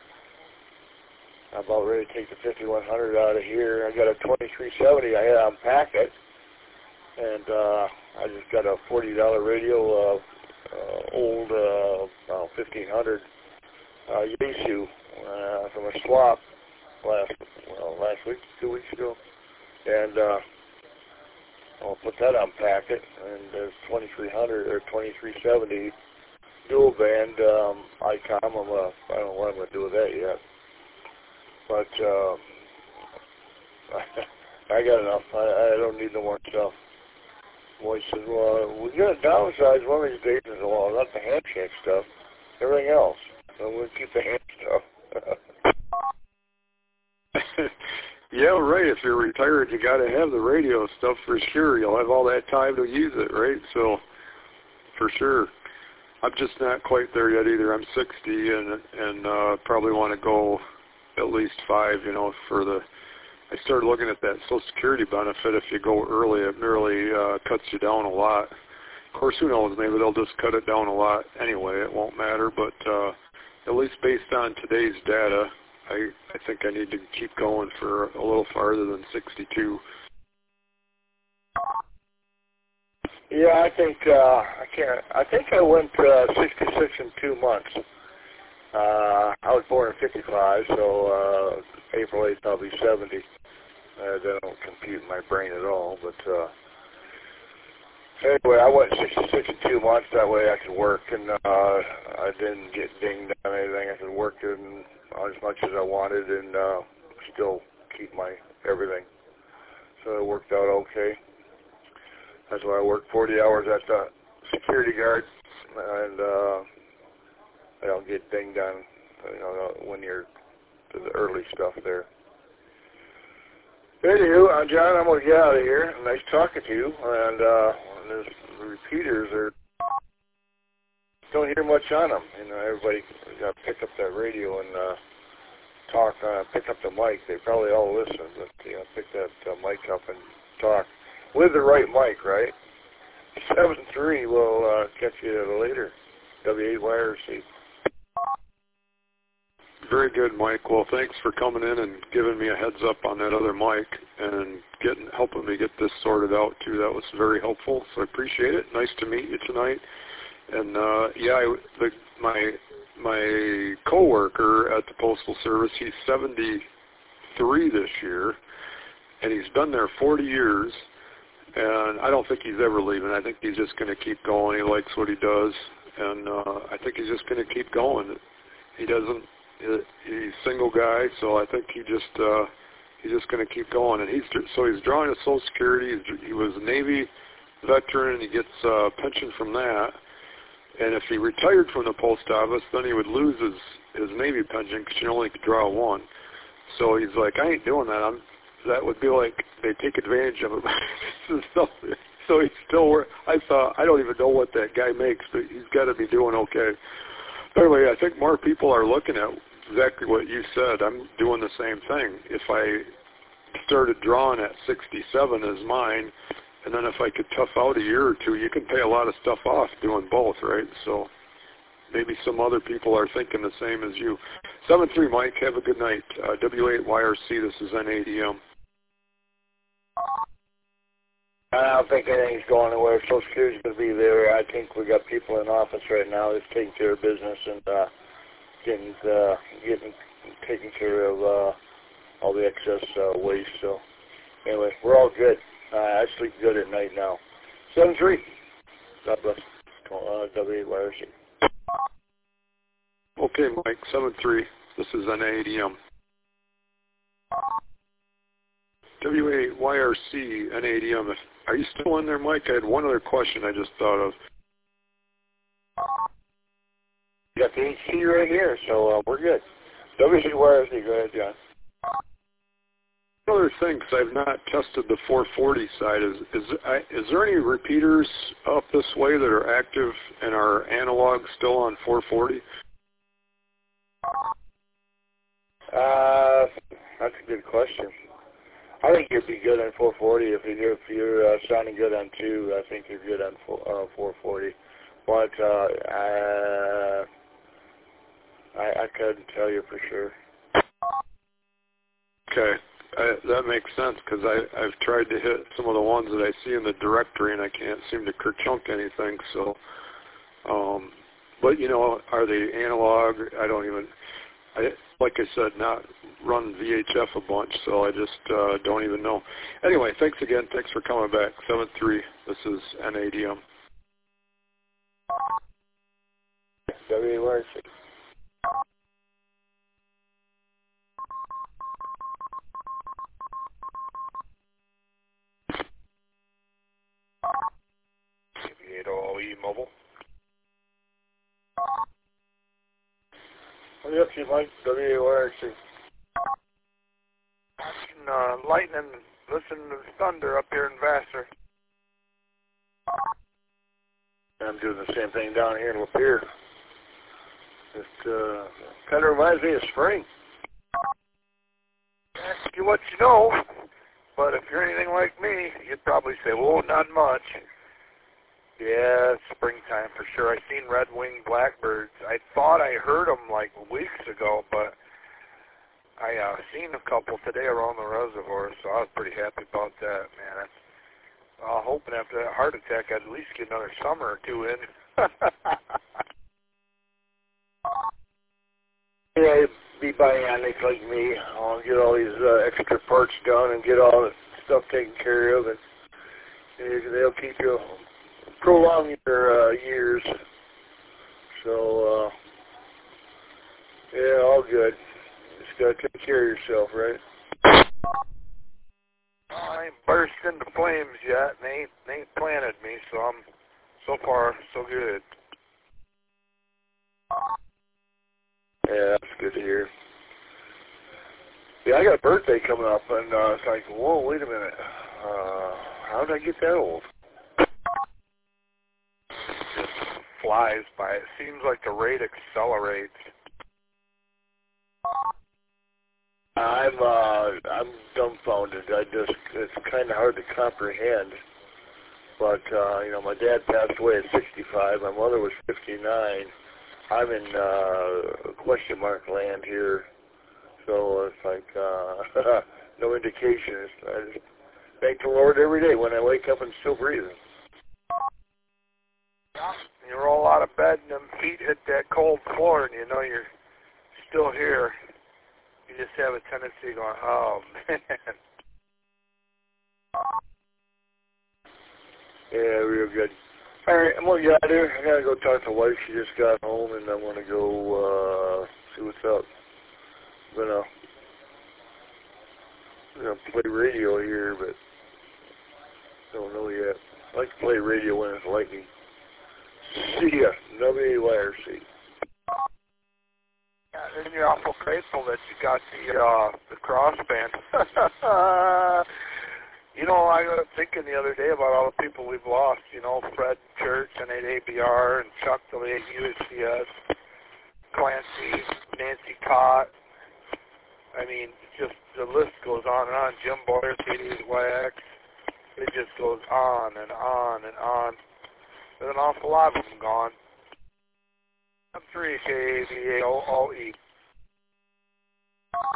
I'm about ready to take the 5100 out of here. I got a 2370 I had on packet, and I just got a $40 radio, old 1500 Yaesu from a swap last week, 2 weeks ago, and I'll put that on packet. And there's 2300 or 2370 dual band ICOM. I don't know what I'm going to do with that yet, but I got enough. I don't need no more stuff. Boy says, "Well, we're going to downsize one of these days." I said, "Well, not the handshake stuff, everything else. So we'll keep the hand stuff."
Yeah, right. If you're retired, you got to have the radio stuff for sure. You'll have all that time to use it, right? So, for sure. I'm just not quite there yet either. I'm 60 and probably want to go at least 5, for the... I started looking at that Social Security benefit. If you go early, it really cuts you down a lot. Of course, who knows? Maybe they'll just cut it down a lot anyway. It won't matter, but at least based on today's data, I think I need to keep going for a little farther than 62.
Yeah, I think I think I went 66 in 2 months. I was born in 55, so April 8th I'll be 70. That don't compute in my brain at all, but anyway, I went 66 in 2 months. That way I could work, and I didn't get dinged on anything. I could work in as much as I wanted and still keep my everything. So it worked out okay. That's why I worked 40 hours at the security guard, and I don't get dinged on, when you're to the early stuff there. Anywho, John, I'm going to get out of here. Nice talking to you. And the repeaters don't hear much on them. Everybody got to pick up that radio and talk, pick up the mic. They probably all listen, but pick that mic up and talk with the right mic, right? 7-3 will catch you later. W8YRC.
Very good, Mike. Well, thanks for coming in and giving me a heads up on that other mic and helping me get this sorted out too. That was very helpful, so I appreciate it. Nice to meet you tonight. And my coworker at the Postal Service, he's 73 this year, and he's been there 40 years. And I don't think he's ever leaving. I think he's just going to keep going. He likes what he does, and I think he's just going to keep going. He's a single guy, so I think he's just going to keep going. And he's drawing his Social Security. He was a Navy veteran, and he gets a pension from that. And if he retired from the post office, then he would lose his Navy pension because you only could draw one. So he's like, I ain't doing that. That would be like they take advantage of him. So he's still. I don't even know what that guy makes, but he's got to be doing okay. Anyway, I think more people are looking at exactly what you said. I'm doing the same thing. If I started drawing at 67 as mine, and then if I could tough out a year or two, you can pay a lot of stuff off doing both, right? So maybe some other people are thinking the same as you. 7-3, Mike. Have a good night. W8YRC, this is N8EM.
I don't think anything's going anywhere. Social Security's going to be there. I think we got people in office right now that's taking care of business and taking care of all the excess waste. So anyway, we're all good. I sleep good at night now. 7-3. God bless. WYRC.
Okay, Mike, 7-3. This is NADM. WAYRC, NADM. Are you still in there, Mike? I had one other question I just thought of.
You got the HC right here, so we're good. WCYRC, go ahead, John.
Another thing, because I've not tested the 440 side, is there any repeaters up this way that are active and are analog still on 440?
That's a good question. I think you'd be good on 440 if you're sounding good on 2. I think you're good on 440, but I couldn't tell you for sure.
Okay, that makes sense because I've tried to hit some of the ones that I see in the directory and I can't seem to kerchunk anything. So, but you know, are they analog? Like I said, not run VHF a bunch, so I just don't even know. Anyway, thanks again. Thanks for coming back. 7-3. This is NADM.
WYRC.
OE Mobile.
What are you up to, Mike? WYRC.
Lightning, listen to the thunder up here in Vassar.
I'm doing the same thing down here in Lapeer. It kind of reminds me of spring.
Ask you what you know, but if you're anything like me, you'd probably say, well, not much. Yeah, it's springtime for sure. I seen red-winged blackbirds. I thought I heard them like weeks ago, but I seen a couple today around the reservoir, so I was pretty happy about that, man. I'm hoping after that heart attack I'd at least get another summer or two in.
Yeah, be bionic like me. I'll get all these extra parts done and get all the stuff taken care of, and they'll keep you, prolong your years. So, yeah, all good. Just got to take care of yourself, right?
I ain't burst into flames yet, and they ain't planted me, so I'm so far so good.
Yeah, that's good to hear. Yeah, I got a birthday coming up, and it's like, whoa, wait a minute. How did I get that old?
Just flies by. It seems like the rate accelerates.
I'm dumbfounded. It's kind of hard to comprehend. But you know, my dad passed away at 65. My mother was 59. I'm in question mark land here, so it's like no indication. I just thank the Lord every day when I wake up and still breathing.
You roll out of bed and them feet hit that cold floor, and you know you're still here. You just have a tendency going, oh, man.
Yeah, real good. All right, I'm going to get out of here. I got to go talk to the wife. She just got home, and I want to go see what's up. I'm going to play radio here, but don't know yet. I like to play radio when it's lightning. See ya, WYRC.
Yeah, and you're awful grateful that you got the cross band. You know, I was thinking the other day about all the people we've lost. You know, Fred Church and ABR and Chuck DeLay at UHCS, Clancy, Nancy Cott. I mean, just the list goes on and on. Jim Boyer, CD's wax. It just goes on and on and on. There's an awful lot of them gone. I'm 3KAVAOE.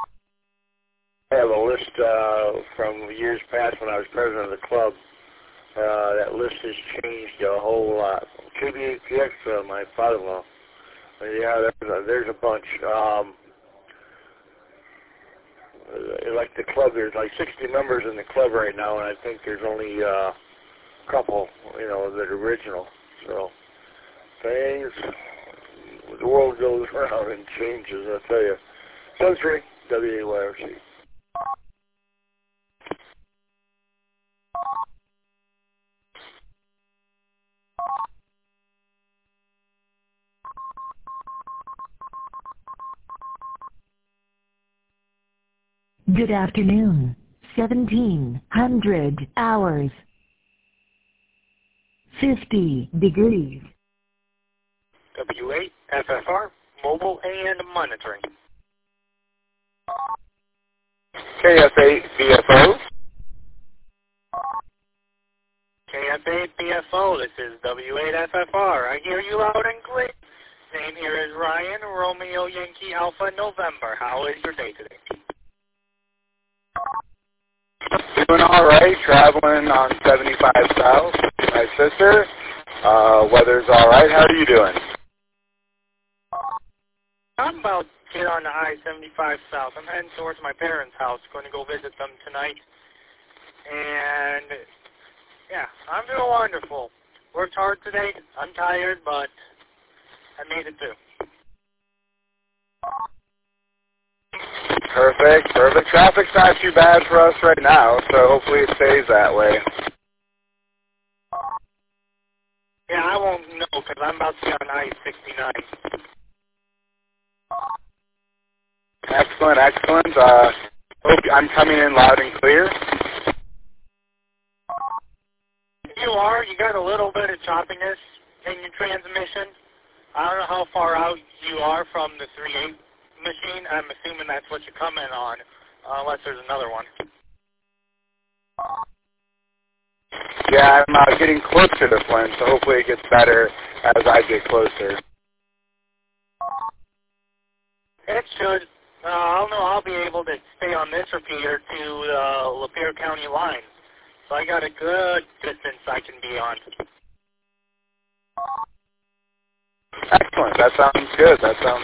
I have a list from years past when I was president of the club. That list has changed a whole lot. KB8PX, my father-in-law. Yeah, there's a bunch. Like the club, there's like 60 members in the club right now, and I think there's only a couple, that are original. So things, the world goes around and changes, I'll tell you. Sunstream, WAYRC.
Good afternoon. 1700 hours. 50 degrees.
W8 FFR, mobile and monitoring.
KF8 BFO.
KF8 BFO, this is W8 FFR. I hear you loud and clear. Name here is Ryan, Romeo Yankee Alpha November. How is your day today?
Doing all right, traveling on 75 South with my sister. Weather's all right. How are you doing?
I'm about to get on the I-75 South. I'm heading towards my parents' house. Going to go visit them tonight. And, yeah, I'm doing wonderful. Worked hard today. I'm tired, but I made it through.
Perfect. Traffic's not too bad for us right now, so hopefully it stays that way.
Yeah, I won't know because I'm about to be on I-69.
Excellent. Hope I'm coming in loud and clear.
You are. You got a little bit of choppiness in your transmission. I don't know how far out you are from the 3.8 machine. I'm assuming that's what you come in on, unless there's another one.
Yeah, I'm getting closer to Flint, so hopefully it gets better as I get closer.
It should. I'll be able to stay on this repeater to the Lapeer County line. So I got a good distance I can be on.
Excellent. That sounds good.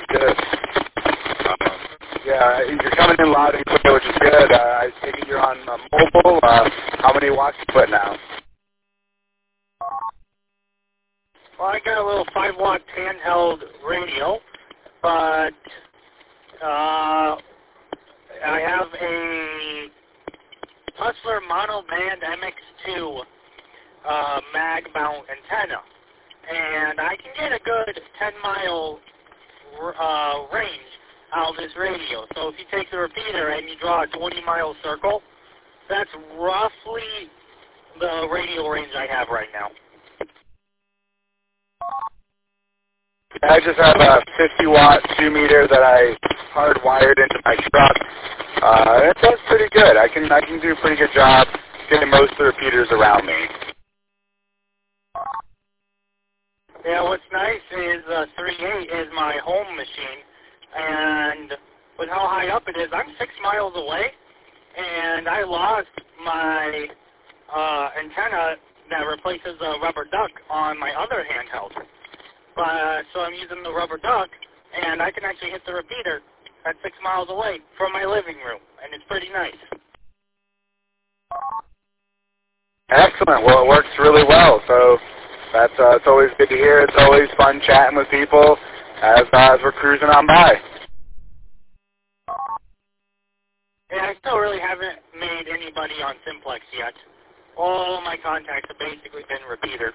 Yeah, you're coming in loud and clear, which is good. I think you're on mobile. How many watts you put now?
Well, I got a little 5-watt handheld radio, but I have a Hustler Monoband MX2 mag mount antenna, and I can get a good 10-mile range out of this radio. So if you take the repeater and you draw a 20-mile circle, that's roughly the radio range I have right now.
I just have a 50-watt 2-meter that I hardwired into my truck. That's pretty good. I can do a pretty good job getting most of the repeaters around me.
Yeah, what's nice is 3.8 is my home machine, and with how high up it is, I'm 6 miles away, and I lost my antenna that replaces a rubber duck on my other handheld. So I'm using the rubber duck, and I can actually hit the repeater at 6 miles away from my living room, and it's pretty nice.
Excellent. Well, it works really well, so that's it's always good to hear. It's always fun chatting with people as we're cruising on by.
Yeah, I still really haven't made anybody on Simplex yet. All my contacts have basically been repeater.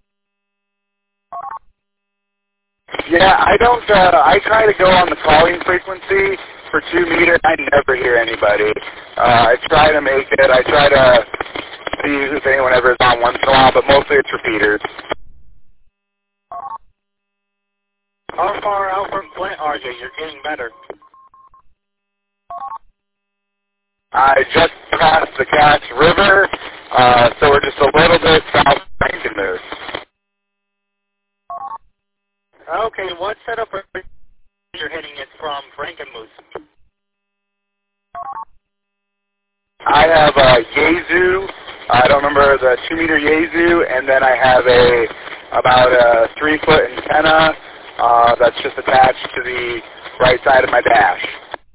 Yeah, I don't. I try to go on the calling frequency for 2 meter. I never hear anybody. I try to make it. I try to see if anyone ever is on once in a while, but mostly it's repeaters.
How far out from Flint are you? You're getting better.
I just passed the Cass River, so we're just a little bit south of Frankenmuth.
Okay, what setup are you hitting it from Frankenmuth?
I have a Yaesu I don't remember, the 2-meter Yaesu, and then I have about a 3-foot antenna that's just attached to the right side of my dash.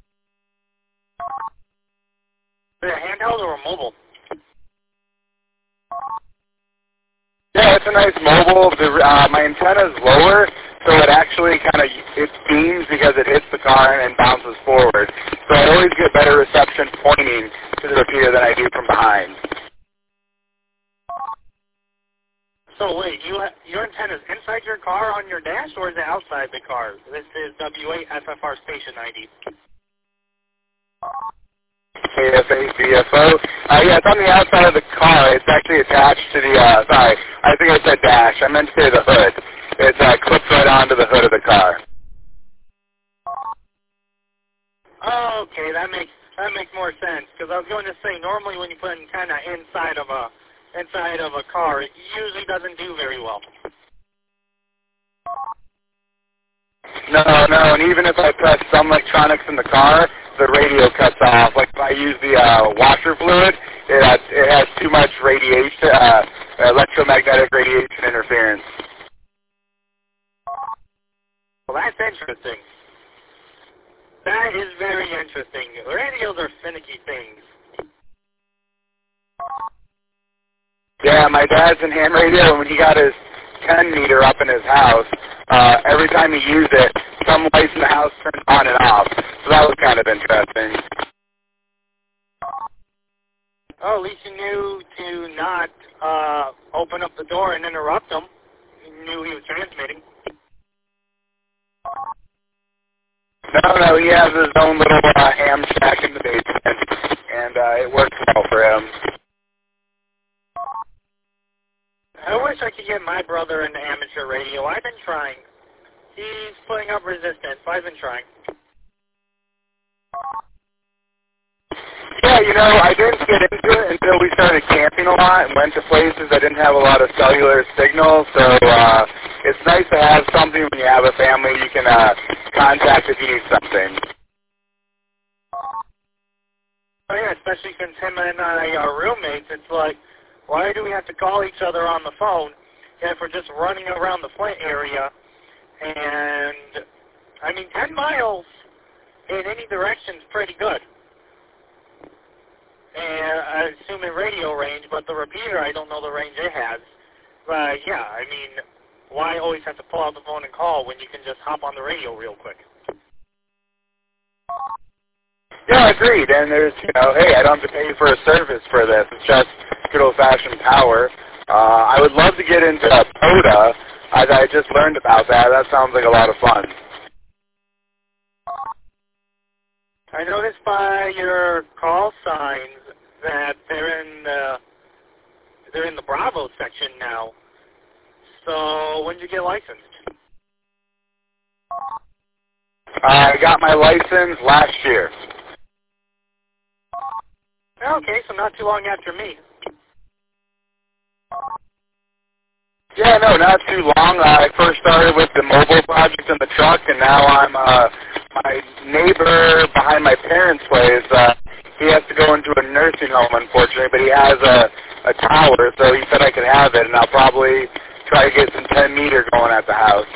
Is it a handheld or a mobile?
Yeah, it's a nice mobile. My antenna is lower, so it actually it beams because it hits the car and bounces forward. So I always get better reception pointing to the repeater than I do from behind.
So wait, your antenna is inside your car on your dash, or is it outside the car? This is W8FFR station ID.
KFA, BFO. Yeah, it's on the outside of the car. It's actually attached to the, sorry, I think I said dash. I meant to say the hood. It's clipped right onto the hood of the car.
Oh, okay, that makes more sense, because I was going to say, normally when you put an antenna inside of a car, it usually doesn't do very well.
No, and even if I press some electronics in the car, the radio cuts off. Like if I use the washer fluid, it has too much radiation, electromagnetic radiation interference.
Well, that's interesting. That is very interesting. Radios are finicky things.
Yeah, my dad's in ham radio, and when he got his 10-meter up in his house, every time he used it, some lights in the house turned on and off. So that was kind of interesting.
Oh, at least you knew to not open up the door and interrupt him. You knew he was transmitting.
No, he has his own little ham shack in the basement, and it works well for him.
I wish I could get my brother into amateur radio. I've been trying. He's putting up resistance. I've been trying.
Yeah, I didn't get into it until we started camping a lot and went to places that didn't have a lot of cellular signal, so it's nice to have something when you have a family you can contact if you need something.
Oh yeah, especially since him and I are roommates, it's like, why do we have to call each other on the phone if we're just running around the Flint area? And, 10 miles in any direction is pretty good. And I assume in radio range, but the repeater, I don't know the range it has. But yeah, why always have to pull out the phone and call when you can just hop on the radio real quick?
Yeah, agreed. And there's, hey, I don't have to pay for a service for this. It's just good old-fashioned power. I would love to get into POTA. I just learned about that. That sounds like a lot of fun.
I noticed by your call signs that they're in the Bravo section now. So when did you get licensed?
I got my license last year.
Okay, so not too long after me.
Yeah, no, not too long. I first started with the mobile project in the truck, and now I'm my neighbor behind my parents' place. He has to go into a nursing home, unfortunately, but he has a tower, so he said I could have it, and I'll probably try to get some 10-meter going at the house.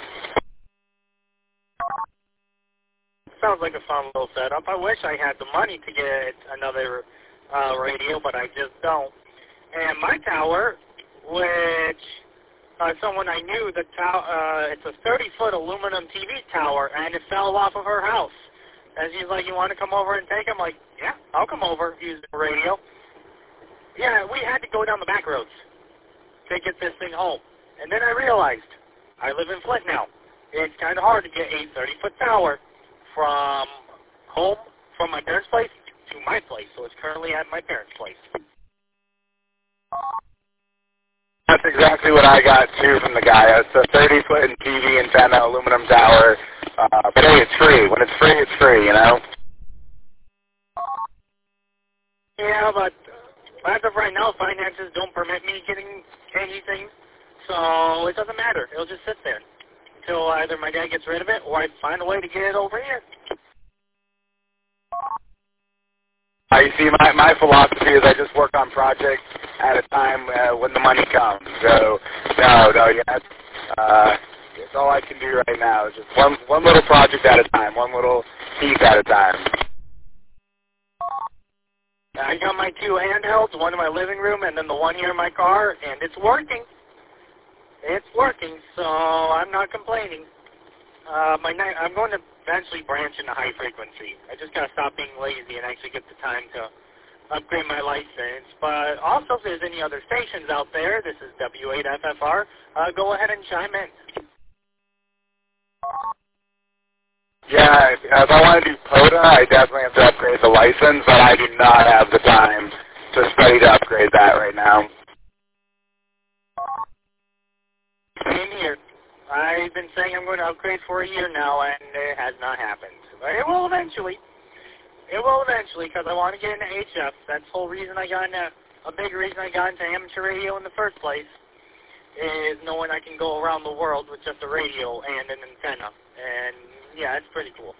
Sounds like a fun little setup. I wish I had the money to get another radio, but I just don't. And my tower, which someone I knew, it's a 30-foot aluminum TV tower, and it fell off of her house. And she's like, you want to come over and take it? I'm like, yeah, I'll come over, use the radio. Yeah, we had to go down the back roads to get this thing home. And then I realized, I live in Flint now. It's kind of hard to get a 30-foot tower from home, from my parents' place, to my place. So it's currently at my parents' place.
That's exactly what I got, too, from the guy. It's a 30-foot TV antenna, aluminum tower. But hey, it's free. When it's free,
Yeah, but as of right now, finances don't permit me getting anything. So it doesn't matter. It'll just sit there until either my dad gets rid of it or I find a way to get it over here.
You see, my philosophy is I just work on projects at a time when the money comes. So, no, yeah, it's all I can do right now. It's just one little project at a time, one little piece at a time.
I got my 2 handhelds, one in my living room and then the one here in my car, and it's working. It's working, so I'm not complaining. I'm going to eventually branch into high frequency. I just got to stop being lazy and actually get the time to upgrade my license. But also, if there's any other stations out there, this is W8FFR, go ahead and chime in.
Yeah, if I want to do POTA, I definitely have to upgrade the license, but I do not have the time to study to upgrade that right now.
Same here. I've been saying I'm going to upgrade for a year now, and it has not happened. But it will eventually. It will eventually, because I want to get into HF. That's the whole reason I got into, a big reason I got into amateur radio in the first place, is knowing I can go around the world with just a radio and an antenna. And, yeah, it's pretty cool.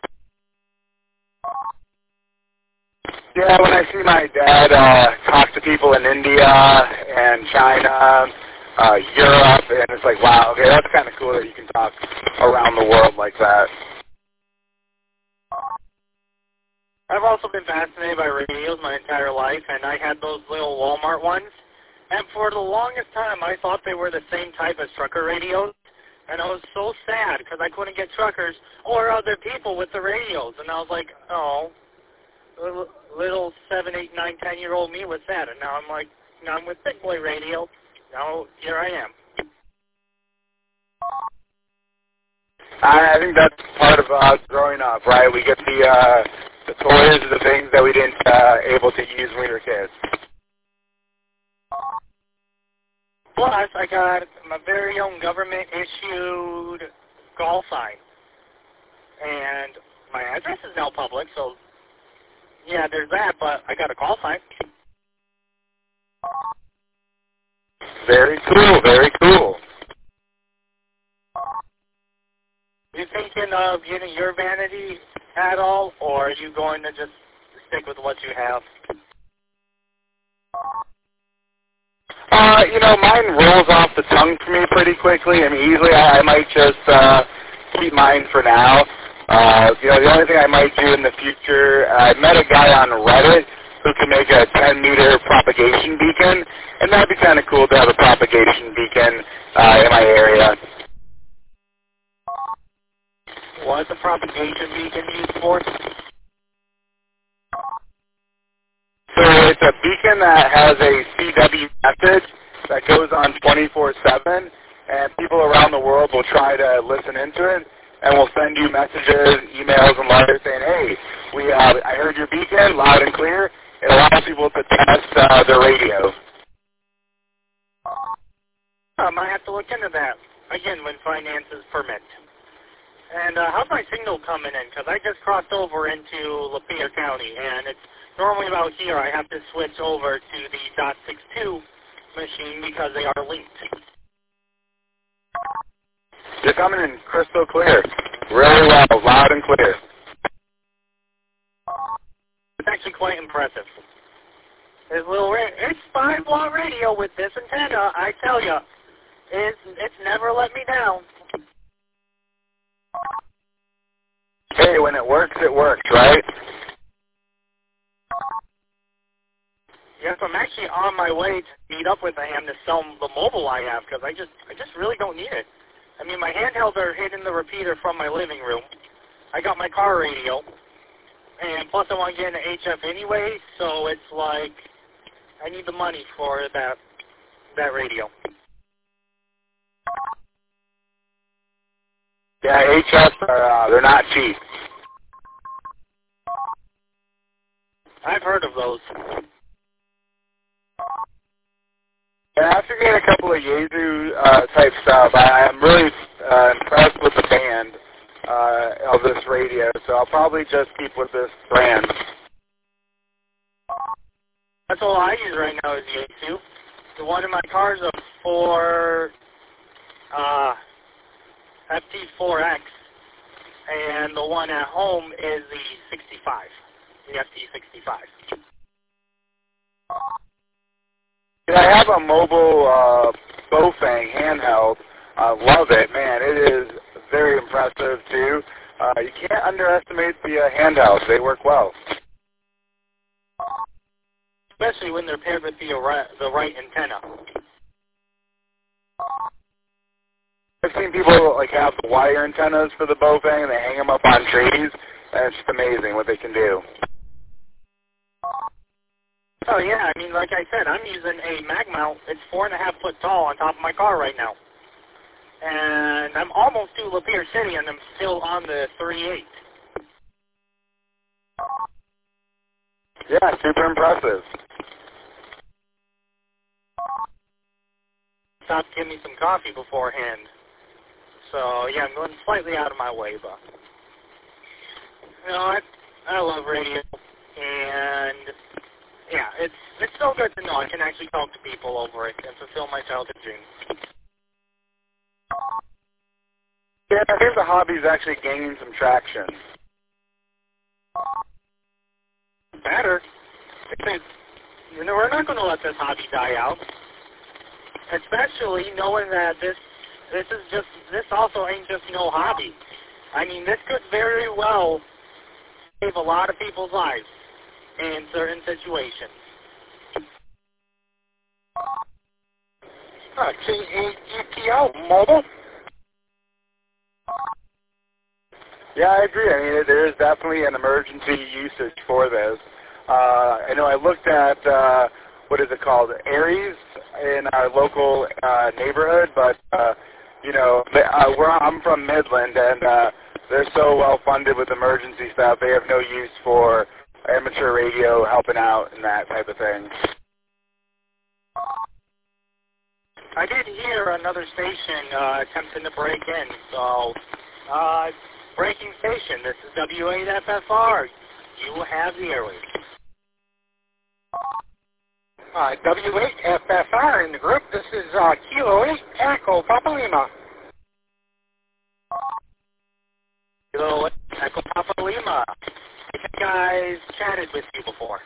Yeah, when I see my dad talk to people in India and China, Europe, and it's like, wow, okay, that's kind of cool that you can talk around the world like that.
I've also been fascinated by radios my entire life, and I had those little Walmart ones. And for the longest time, I thought they were the same type as trucker radios. And I was so sad because I couldn't get truckers or other people with the radios. And I was like, oh, little 7, 8, 9, 10-year-old me was sad. And now I'm like, now I'm with Big Boy Radio. Now here I am.
I think that's part of us growing up, right? We get the toys or the things that we didn't able to use when we were kids.
Plus, I got my very own government-issued call sign. And my address is now public, so yeah, there's that, but I got a call sign.
Very cool, very cool.
You thinking of getting your vanity at all, or are you going to just stick with what you have?
Mine rolls off the tongue for me pretty quickly. I mean, easily I might just keep mine for now. The only thing I might do in the future, I met a guy on Reddit who can make a 10-meter propagation beacon, and that'd be kind of cool to have a propagation beacon in my area.
What's the propagation beacon used for?
So it's a beacon that has a CW message that goes on 24/7, and people around the world will try to listen into it, and we'll send you messages, emails, and letters saying, hey, I heard your beacon loud and clear. It allows people to test their radio.
I might have to look into that, again, when finances permit. And how's my signal coming in? Because I just crossed over into Lapeer County, and it's normally about here. I have to switch over to the .62 machine because they are linked.
You're coming in crystal clear. Really well, loud and clear.
It's actually quite impressive. It's 5-watt radio with this antenna, I tell you. It's never let me down.
Hey, when it works, right?
Yes, I'm actually on my way to meet up with him to sell the mobile I have because I just really don't need it. I mean, my handhelds are hitting the repeater from my living room. I got my car radio, and plus I want to get into HF anyway, so it's like I need the money for that radio.
Yeah, HFs are they're not cheap.
I've heard of those.
And after getting a couple of Yaesu type stuff, I'm really impressed with the band of this radio, so I'll probably just keep with this brand.
That's all I use right now is Yaesu. The one in my car is a 4 FT4X, and the one at home is the 65, the FT65.
I have a mobile Bofang handheld. I love it, man. It is very impressive, too. You can't underestimate the handhelds. They work well.
Especially when they're paired with the right antenna.
I've seen people like have the wire antennas for the Bofang and they hang them up on trees, and it's just amazing what they can do.
Oh yeah, I mean, like I said, I'm using a mag mount. It's 4.5 foot tall on top of my car right now, and I'm almost to Lapeer City, and I'm still on the 3.8.
Yeah, super impressive.
Stop to give me some coffee beforehand. So, yeah, I'm going slightly out of my way, but, you know, I love radio, and, yeah, it's so good to know I can actually talk to people over it and fulfill my childhood dreams.
Yeah, I think the hobby's actually gaining some traction.
Better. You know, we're not going to let this hobby die out, especially knowing that this also ain't just no hobby. I mean, this could very well save a lot of people's lives in certain situations. K8EPL mobile.
Yeah, I agree. I mean, there is definitely an emergency usage for this. I know I looked at, what is it called, Aries in our local neighborhood, but, you know, I'm from Midland, and they're so well funded with emergency stuff, they have no use for amateur radio helping out and that type of thing.
I did hear another station attempting to break in, so, breaking station, this is W8FFR. You have the airwaves. W8FFR in the group. This is Kilo 8 Echo Papa Lima. Kilo 8 Echo Papa Lima. I think guys chatted with you before.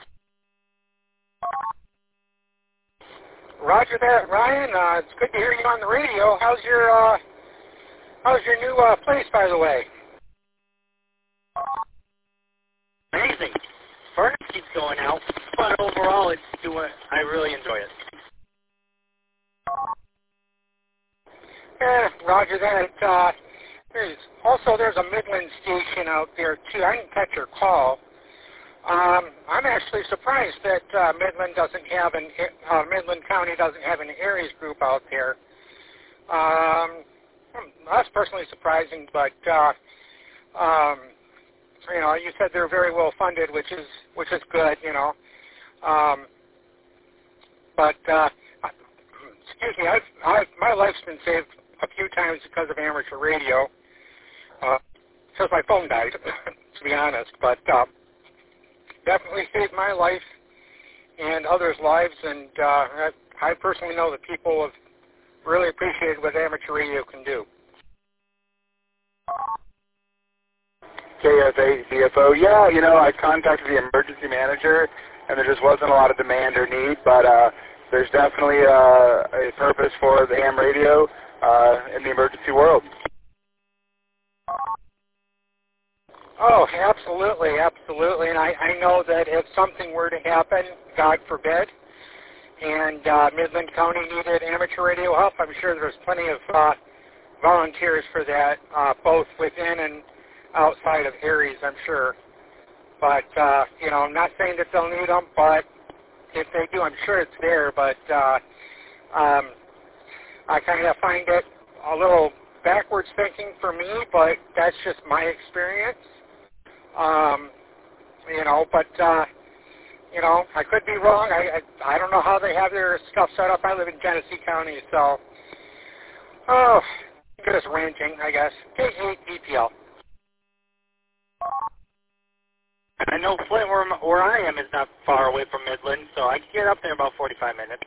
Roger that, Ryan. It's good to hear you on the radio. How's your new place, by the way? Amazing. Furnace keeps going out, but overall, I really enjoy it. Roger that. There's a Midland station out there too. I didn't catch your call. I'm actually surprised that Midland County doesn't have an Aries group out there. That's personally surprising, but you know, you said they're very well funded, which is good, you know. Excuse me, my life's been saved a few times because of amateur radio. Since my phone died, to be honest, but definitely saved my life and others' lives, and I personally know that people have really appreciated what amateur radio can do.
KSA CFO, yeah, you know, I contacted the emergency manager, and there just wasn't a lot of demand or need, but there's definitely a purpose for the ham radio in the emergency world.
Oh, absolutely, absolutely, and I know that if something were to happen, God forbid, and Midland County needed amateur radio help, I'm sure there's plenty of volunteers for that, both within and outside of Aries, I'm sure. But, you know, I'm not saying that they'll need them, but if they do, I'm sure it's there. But I kind of find it a little backwards thinking for me, but that's just my experience. You know, but, you know, I could be wrong. I don't know how they have their stuff set up. I live in Genesee County, so, just ranting, I guess. K8EPL. I know Flint, where I am, is not far away from Midland, so I can get up there in about 45 minutes.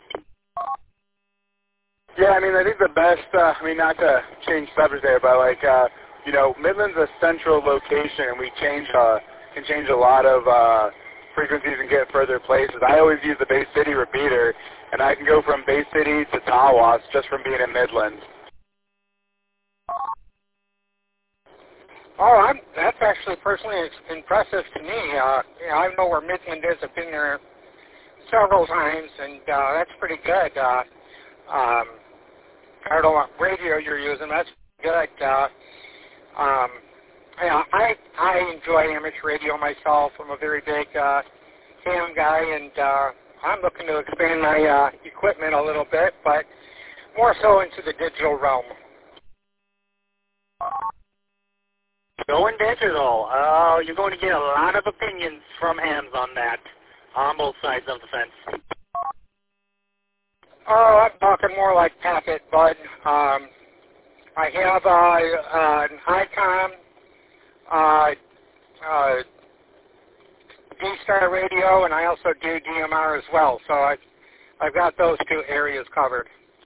Yeah, I mean, I think the best, not to change subject there, but like, you know, Midland's a central location, and we can change a lot of frequencies and get further places. I always use the Bay City repeater, and I can go from Bay City to Tawas just from being in Midland.
Oh, that's actually personally impressive to me. I know where Midland is. I've been there several times, and that's pretty good. I don't know what radio you're using. That's good. Yeah, I enjoy amateur radio myself. I'm a very big ham guy, and I'm looking to expand my equipment a little bit, but more so into the digital realm. Going digital. Oh, you're going to get a lot of opinions from hams on that, on both sides of the fence. Oh, I'm talking more like packet, bud. I have an ICOM, D-Star radio, and I also do DMR as well. So I've got those two areas covered.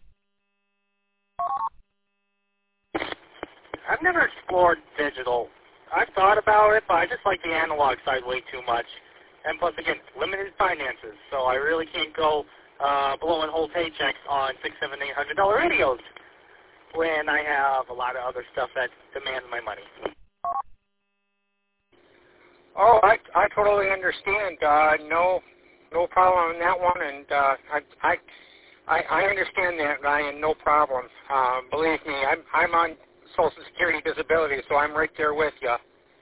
I've never explored digital. I've thought about it, but I just like the analog side way too much. And plus, again, limited finances, so I really can't go blowing whole paychecks on $600, $700, $800 radios when I have a lot of other stuff that demands my money. Oh, I totally understand. No problem on that one, and I understand that, Ryan. No problem. Believe me, I'm on Social Security disability, so I'm right there with you.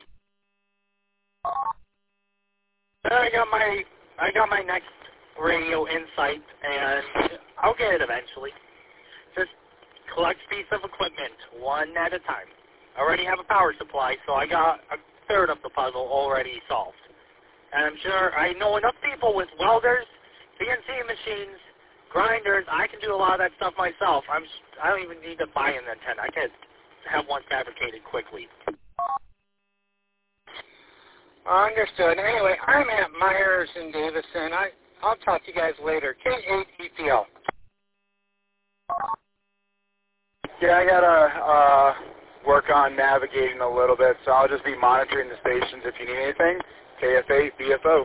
I got my next radio insight, and I'll get it eventually. Just collect a piece of equipment one at a time. I already have a power supply, so I got a third of the puzzle already solved. And I'm sure I know enough people with welders, CNC machines, grinders. I can do a lot of that stuff myself. I don't even need to buy an antenna. I can have one fabricated quickly. Understood. Anyway, I'm at Myers and Davison. I'll talk to you guys later. K8EPL.
Yeah, I gotta work on navigating a little bit, so I'll just be monitoring the stations if you need anything. KF8 BFO.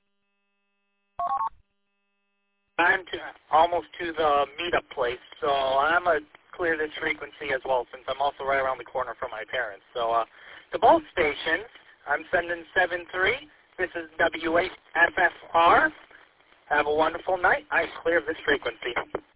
I'm almost to the meetup place, so I'm going to clear this frequency as well, since I'm also right around the corner from my parents. So to both stations, I'm sending 7-3. This is W8FFR. Have a wonderful night. I clear this frequency.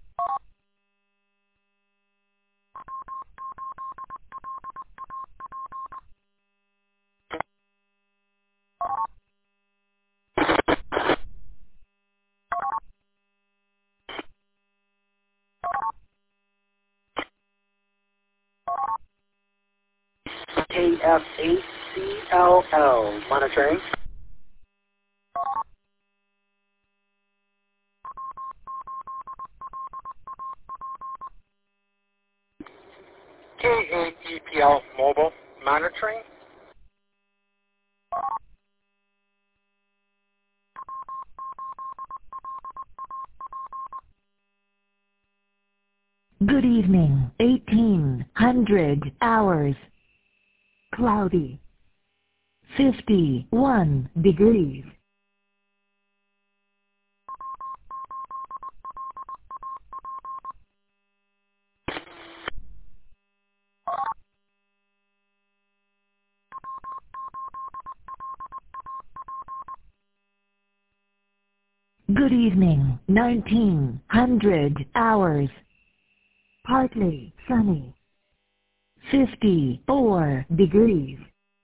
KF8CLL, monitoring. K8EPL mobile, monitoring.
Good evening, 1800 hours. Cloudy. 51 degrees. Good evening, 1900 hours. Partly sunny. 54 degrees.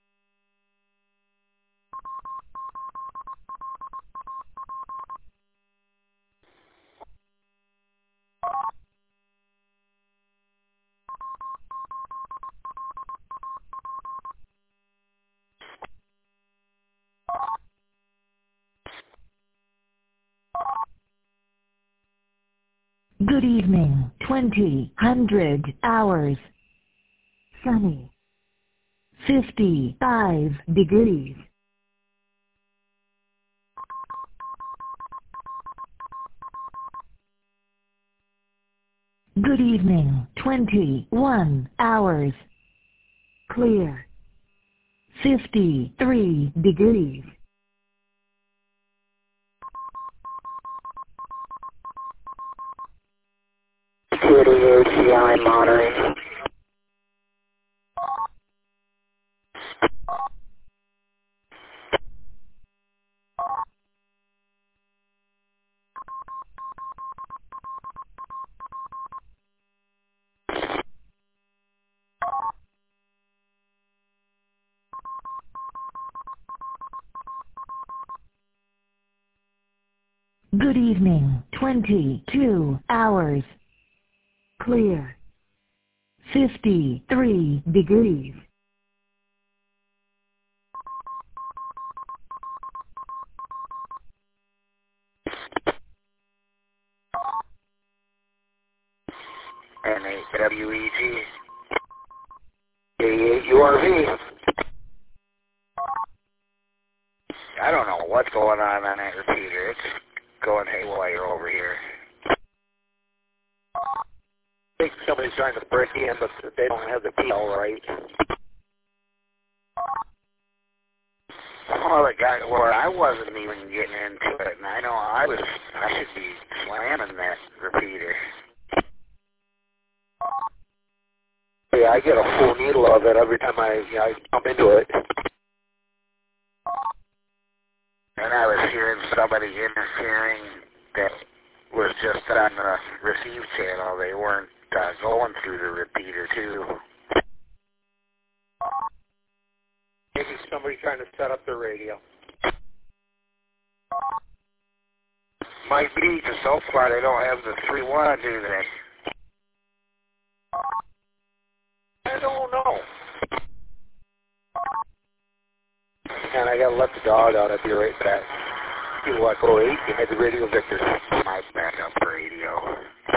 Good evening, 2000 hours. Sunny. 55 degrees. Good evening, 21 hours. Clear. 53 degrees.
OCI monitoring.
Good evening, 22 hours. Clear. 53 degrees.
N8WEG. 88 URV. I don't know what's going on that repeater. It's going haywire over here.
I think somebody's trying to break in, but they don't have the PL right.
Well, the guy, well, I wasn't even getting into it, and I know I should be slamming that repeater.
Yeah, I get a full needle of it every time I jump into it.
And I was hearing somebody interfering that was just on the receive channel. They weren't going through the repeater, too.
Maybe somebody trying to set up the radio.
Might be, because so far they don't have the 3-1, do they?
I don't know. And I gotta let the dog out. I'll be right back. You what, 08, you had the radio, Victor.
My backup radio.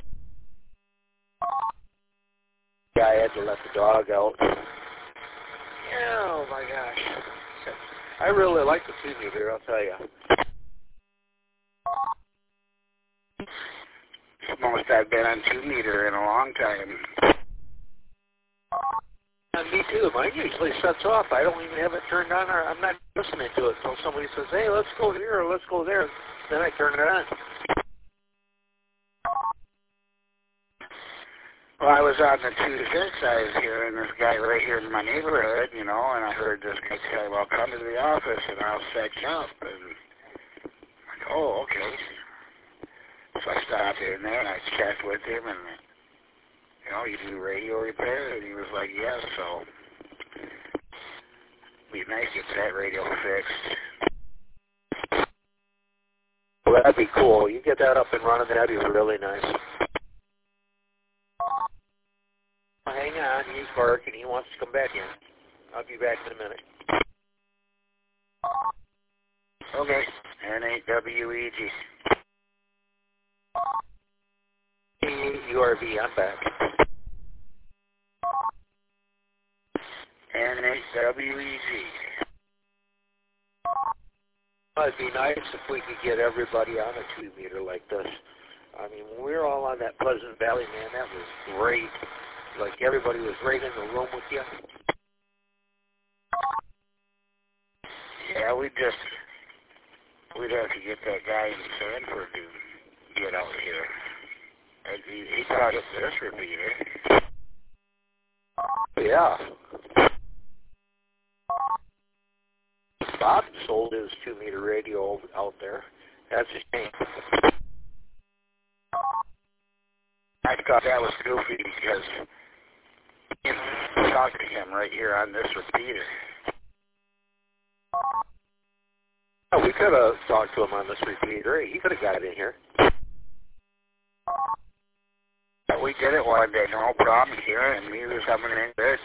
Yeah, I had to let the dog out. Oh my gosh. I really like the 2-meter, I'll tell you.
It's the most I've been on 2-meter in a long time.
And me too. Mine usually shuts off. I don't even have it turned on, or I'm not listening to it until somebody says, hey, let's go here or let's go there. Then I turn it on.
Well, I was on the 2-6. I was hearing this guy right here in my neighborhood, you know, and I heard this guy say, well, come to the office and I'll set you up. And I'm like, oh, okay. So I stopped in there and I checked with him and, you know, you do radio repair? And he was like, yes, so it'd be nice to get that radio fixed.
Well, that'd be cool. You get that up and running, that'd be really nice. Hang on, he's barking. He wants to come back in. I'll be back in a minute.
Okay, N8WEG.
88 URV, I'm back.
N8WEG.
It'd be nice if we could get everybody on a 2-meter like this. I mean, when we were all on that Pleasant Valley, man, that was great. Like everybody was right in the room with you.
Yeah, we'd have to get that guy in Sanford to get out here. And he brought us this repeater.
Yeah. Bob sold his 2-meter radio out there. That's a shame.
I thought that was goofy because I talked to him right here on this repeater.
Oh, we could have talked to him on this repeater. He could have got it in here.
We did it one day, no problem here, and he was coming in good.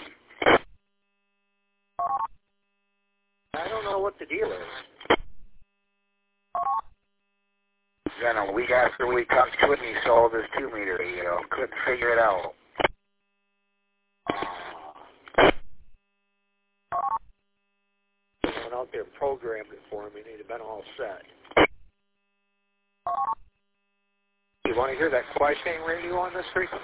I don't know what the deal is.
Then a week after we talked to him, he sold his 2-meter radio. Couldn't figure it out.
Went out there and programmed it for him, and he'd have been all set. You want to hear that Quashang radio on this frequency?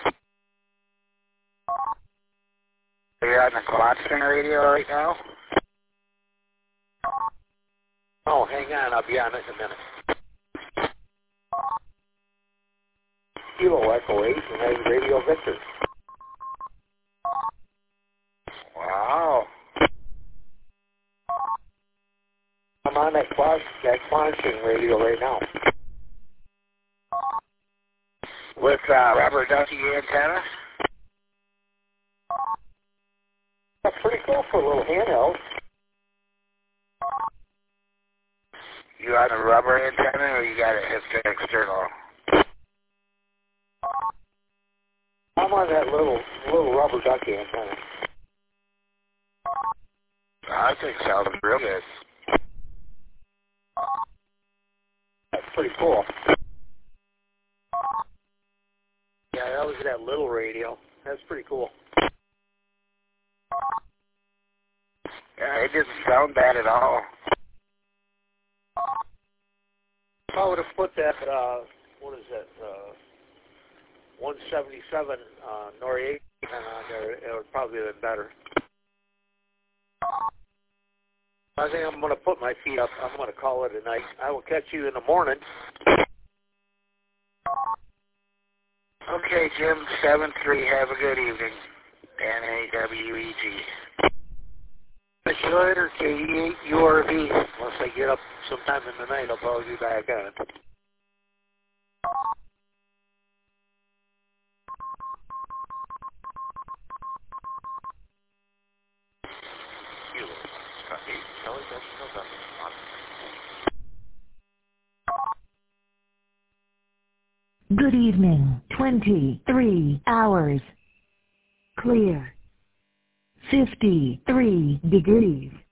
You're on the Quashang radio right now?
Oh, hang on. I'll be on it in a minute. Kilo Echo 8 and has Radio Victor.
Wow.
I'm on that Quantum radio right now.
With rubber ducky antenna?
That's pretty cool for a little handheld.
You on a rubber antenna or you got it external?
I'm on that little rubber ducky antenna.
I think it sounds real good.
That's pretty cool.
Yeah, that was that little radio. That's pretty cool.
Yeah, it didn't sound bad at all.
If I would have put that, what is that, 177 Noriega on there, it would probably have been better. I think I'm going to put my feet up. I'm going to call it a night. I will catch you in the morning.
Okay, Jim, 7-3, have a good evening. NAWEG.
Catch you later, KE8 URV. Once I get up sometime in the night, I'll probably be back on.
Good evening, 23 hours. Clear. 53 degrees.